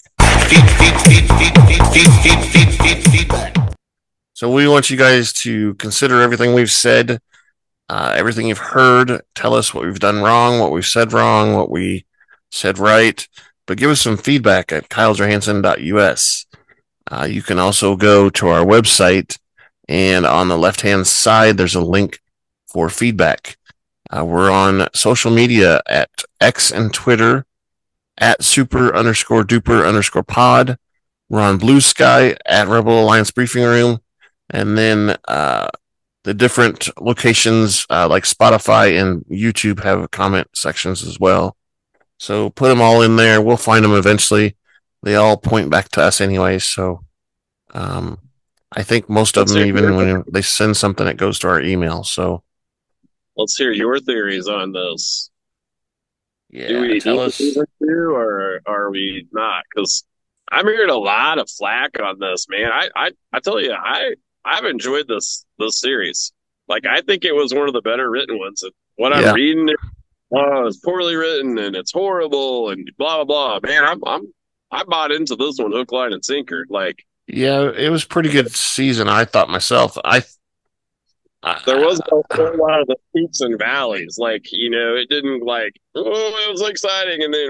Feedback. So we want you guys to consider everything we've said, everything you've heard. Tell us what we've done wrong, what we've said wrong, what we said right. But give us some feedback at kylejohansson.us. You can also go to our website, and on the left hand side, there's a link for feedback. We're on social media at X and Twitter at super underscore duper underscore pod. We're on Blue Sky at Rebel Alliance Briefing Room. And then the different locations like Spotify and YouTube have comment sections as well. So put them all in there. We'll find them eventually. They all point back to us anyway. So um, I think most of Let's them, hear even your, when they send something, it goes to our email. So let's hear your theories on this. Do yeah, we tell need a us. season two or are we not? Because I'm hearing a lot of flack on this, man. I tell you, I've enjoyed this series. Like I think it was one of the better written ones. And what I'm Yeah, reading, it's poorly written and it's horrible and blah blah blah. Man, I bought into this one hook, line, and sinker. Like yeah, it was pretty good season. I thought myself. there wasn't a I whole lot of the peaks and valleys. Like, it didn't like, oh, it was exciting. And then,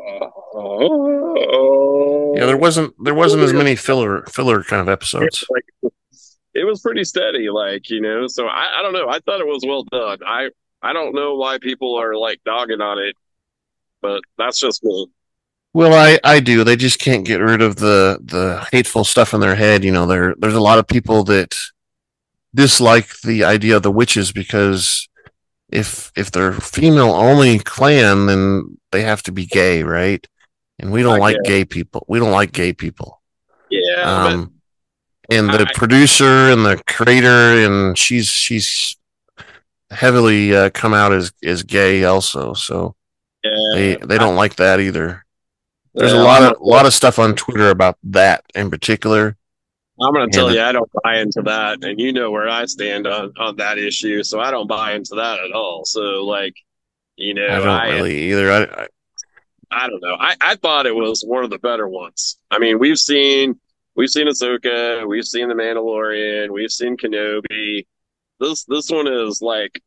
yeah, there wasn't as many filler kind of episodes. like, it was pretty steady. Like, so I don't know. I thought it was well done. I don't know why people are like dogging on it, but that's just me. Well, I do. They just can't get rid of the hateful stuff in their head. There's a lot of people that dislike the idea of the witches because if they're female only clan, then they have to be gay, right? And we don't I like guess. gay people. We don't like gay people. Yeah, but Um, and the I, producer and the creator, and she's heavily come out as gay also. So they yeah, they don't like that either. There's a well, lot of stuff on Twitter about that in particular, I'm going to tell and you, I don't buy into that, and you know where I stand on that issue, so I don't buy into that at all. So, like, I don't I really either. I don't know. I thought it was one of the better ones. I mean, we've seen Ahsoka, we've seen The Mandalorian, we've seen Kenobi. This one is like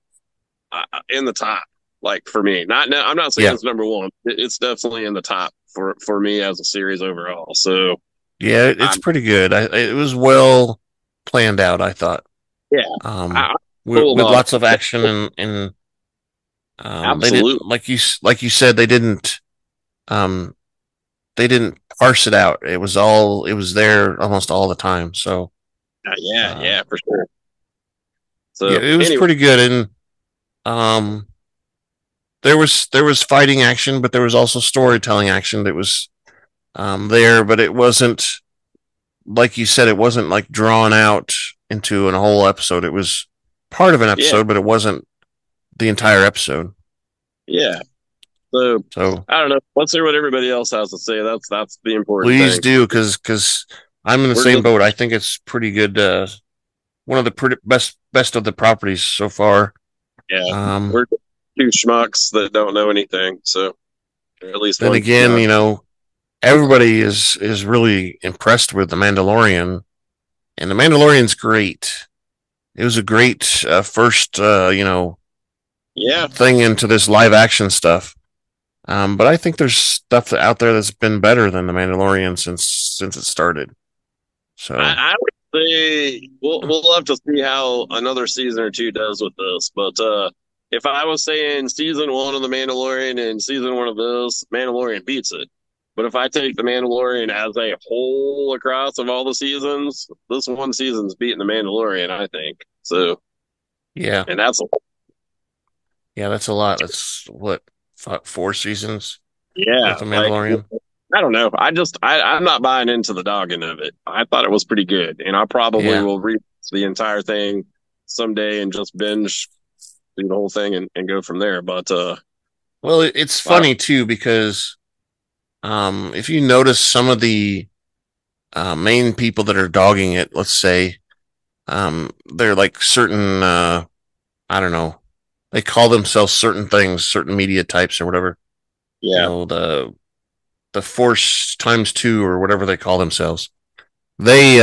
in the top, like for me. Not now. I'm not saying Yeah. it's number one. It's definitely in the top for me as a series overall. So Yeah, it's I'm pretty good. It was well planned out, I thought. yeah, Um, I'm with, sold with on lots of it. action and they didn't Absolutely. like you said um they didn't parse it out. It was there almost all the time. So Yeah, uh, yeah, for sure. yeah, So it was anyway, pretty good. And um, there was fighting action, but there was also storytelling action that was there. But it wasn't like you said. It wasn't like drawn out into a whole episode. It was part of an yeah, episode, but it wasn't the entire episode. yeah. So So I don't know. Let's hear what everybody else has to say. That's the important please thing. do, because I'm in the We're same just boat. I think it's pretty good. One of the pretty best of the properties so far. yeah, Um, we're two schmucks that don't know anything. So or at least then one again, schmuck. everybody is really impressed with the Mandalorian, and the Mandalorian's great. It was a great first Yeah, thing into this live action stuff. But I think there's stuff out there that's been better than the Mandalorian since it started. So I would say we'll have to see how another season or two does with this. But if I was saying season one of The Mandalorian and season one of this, Mandalorian beats it. But if I take The Mandalorian as a whole across of all the seasons, this one season's beating The Mandalorian, I think. So, yeah, and that's yeah, that's a lot. That's what 4 seasons with yeah, the like Mandalorian. I don't know. I'm not buying into the dogging of it. I thought it was pretty good, and I probably Yeah. will read the entire thing someday and just binge through the whole thing and go from there. But Well, it's I, funny too because if you notice some of the main people that are dogging it, let's say, they're like certain, I don't know, they call themselves certain things, certain media types or whatever. yeah, The Force times two or whatever they call themselves. They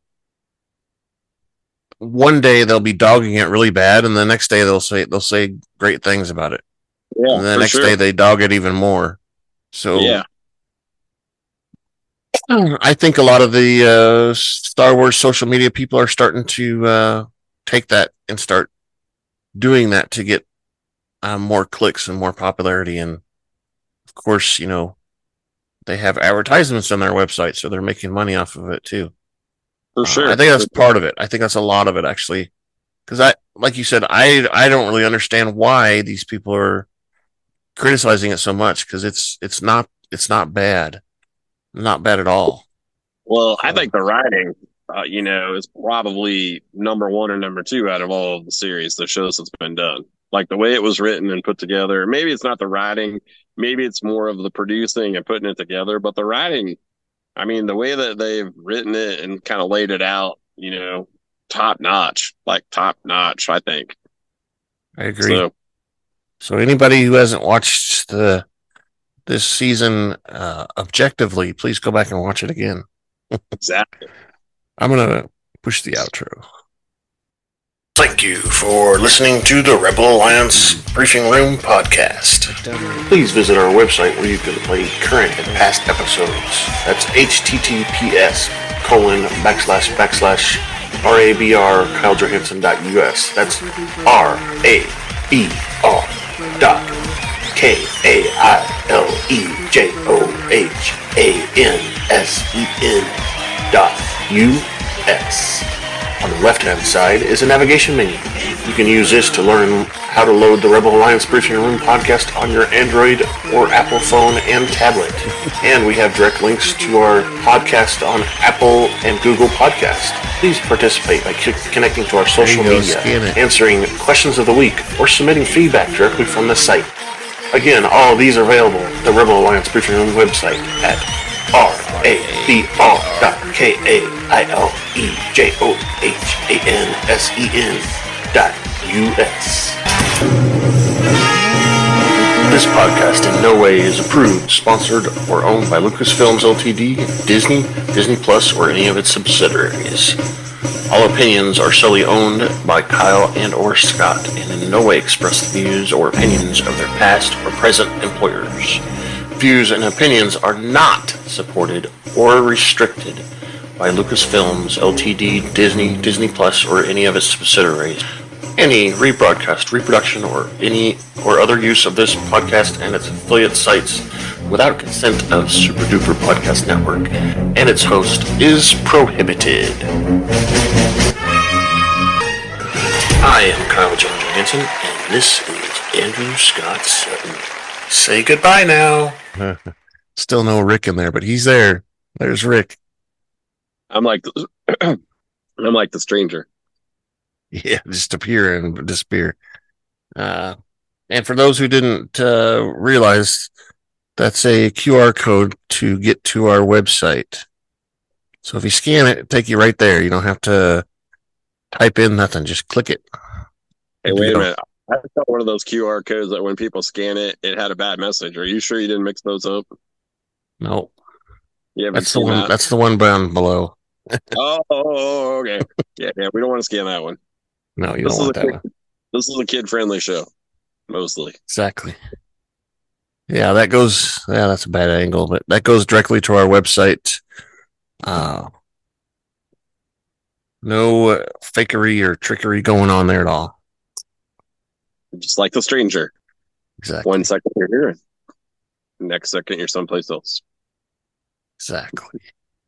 one day they'll be dogging it really bad, and the next day they'll say great things about it, yeah, and the for next sure, day they dog it even more. So yeah, I think a lot of the Star Wars social media people are starting to take that and start doing that to get more clicks and more popularity. And of course, they have advertisements on their website, so they're making money off of it too. for I sure. think that's part of it. I think that's a lot of it actually, because like you said, I don't really understand why these people are criticizing it so much because it's not bad, not bad at all. Well, I So think the writing, is probably number one or number two out of all of the series, the shows that's been done. Like the way it was written and put together. Maybe it's not the writing, maybe it's more of the producing and putting it together. But the writing, I mean, the way that they've written it and kind of laid it out, top notch, like top notch, I think. I agree. So, So anybody who hasn't watched this season objectively, please go back and watch it again. exactly. I'm gonna push the outro. Thank you for listening to the Rebel Alliance Briefing Room podcast. Please visit our website where you can play current and past episodes. That's https://rabr.kylejohansson.us. That's RABR.KYLEJOHANSEN.US. On the left-hand side is a navigation menu. You can use this to learn how to load the Rebel Alliance Briefing Room podcast on your Android or Apple phone and tablet. And we have direct links to our podcast on Apple and Google Podcast. Please participate by connecting to our social There you go, media, scan it. answering questions of the week, or submitting feedback directly from the site. Again, all of these are available at the Rebel Alliance Briefing Room website at rabr.kylejohansen.us. This podcast in no way is approved, sponsored, or owned by Lucasfilms Ltd., Disney, Disney Plus, or any of its subsidiaries. All opinions are solely owned by Kyle and or Scott and in no way express the views or opinions of their past or present employers. Views and opinions are not supported or restricted by Lucasfilms Ltd., Disney, Disney Plus, or any of its subsidiaries. Any rebroadcast, reproduction, or other use of this podcast and its affiliate sites without consent of Super Duper Podcast Network and its host is prohibited. I am Kyle John Johansson, and this is Andrew Scott Sutton. Say goodbye now. Still no Rick in there, but he's there. There's Rick. I'm like the stranger. Yeah, just appear and disappear. And for those who didn't realize, that's a QR code to get to our website. So if you scan it, it'll take you right there. You don't have to type in nothing. Just click it. Hey, wait a minute. I saw one of those QR codes that when people scan it, it had a bad message. Are you sure you didn't mix those up? No. Yeah, That's the one. That's the one down below. Okay. Yeah, we don't want to scan that one. No, you don't want that one. This is a kid-friendly show, mostly. Exactly. Yeah, that's a bad angle, but that goes directly to our website. No fakery or trickery going on there at all. Just like the stranger. Exactly. 1 second you're here, next second you're someplace else. Exactly.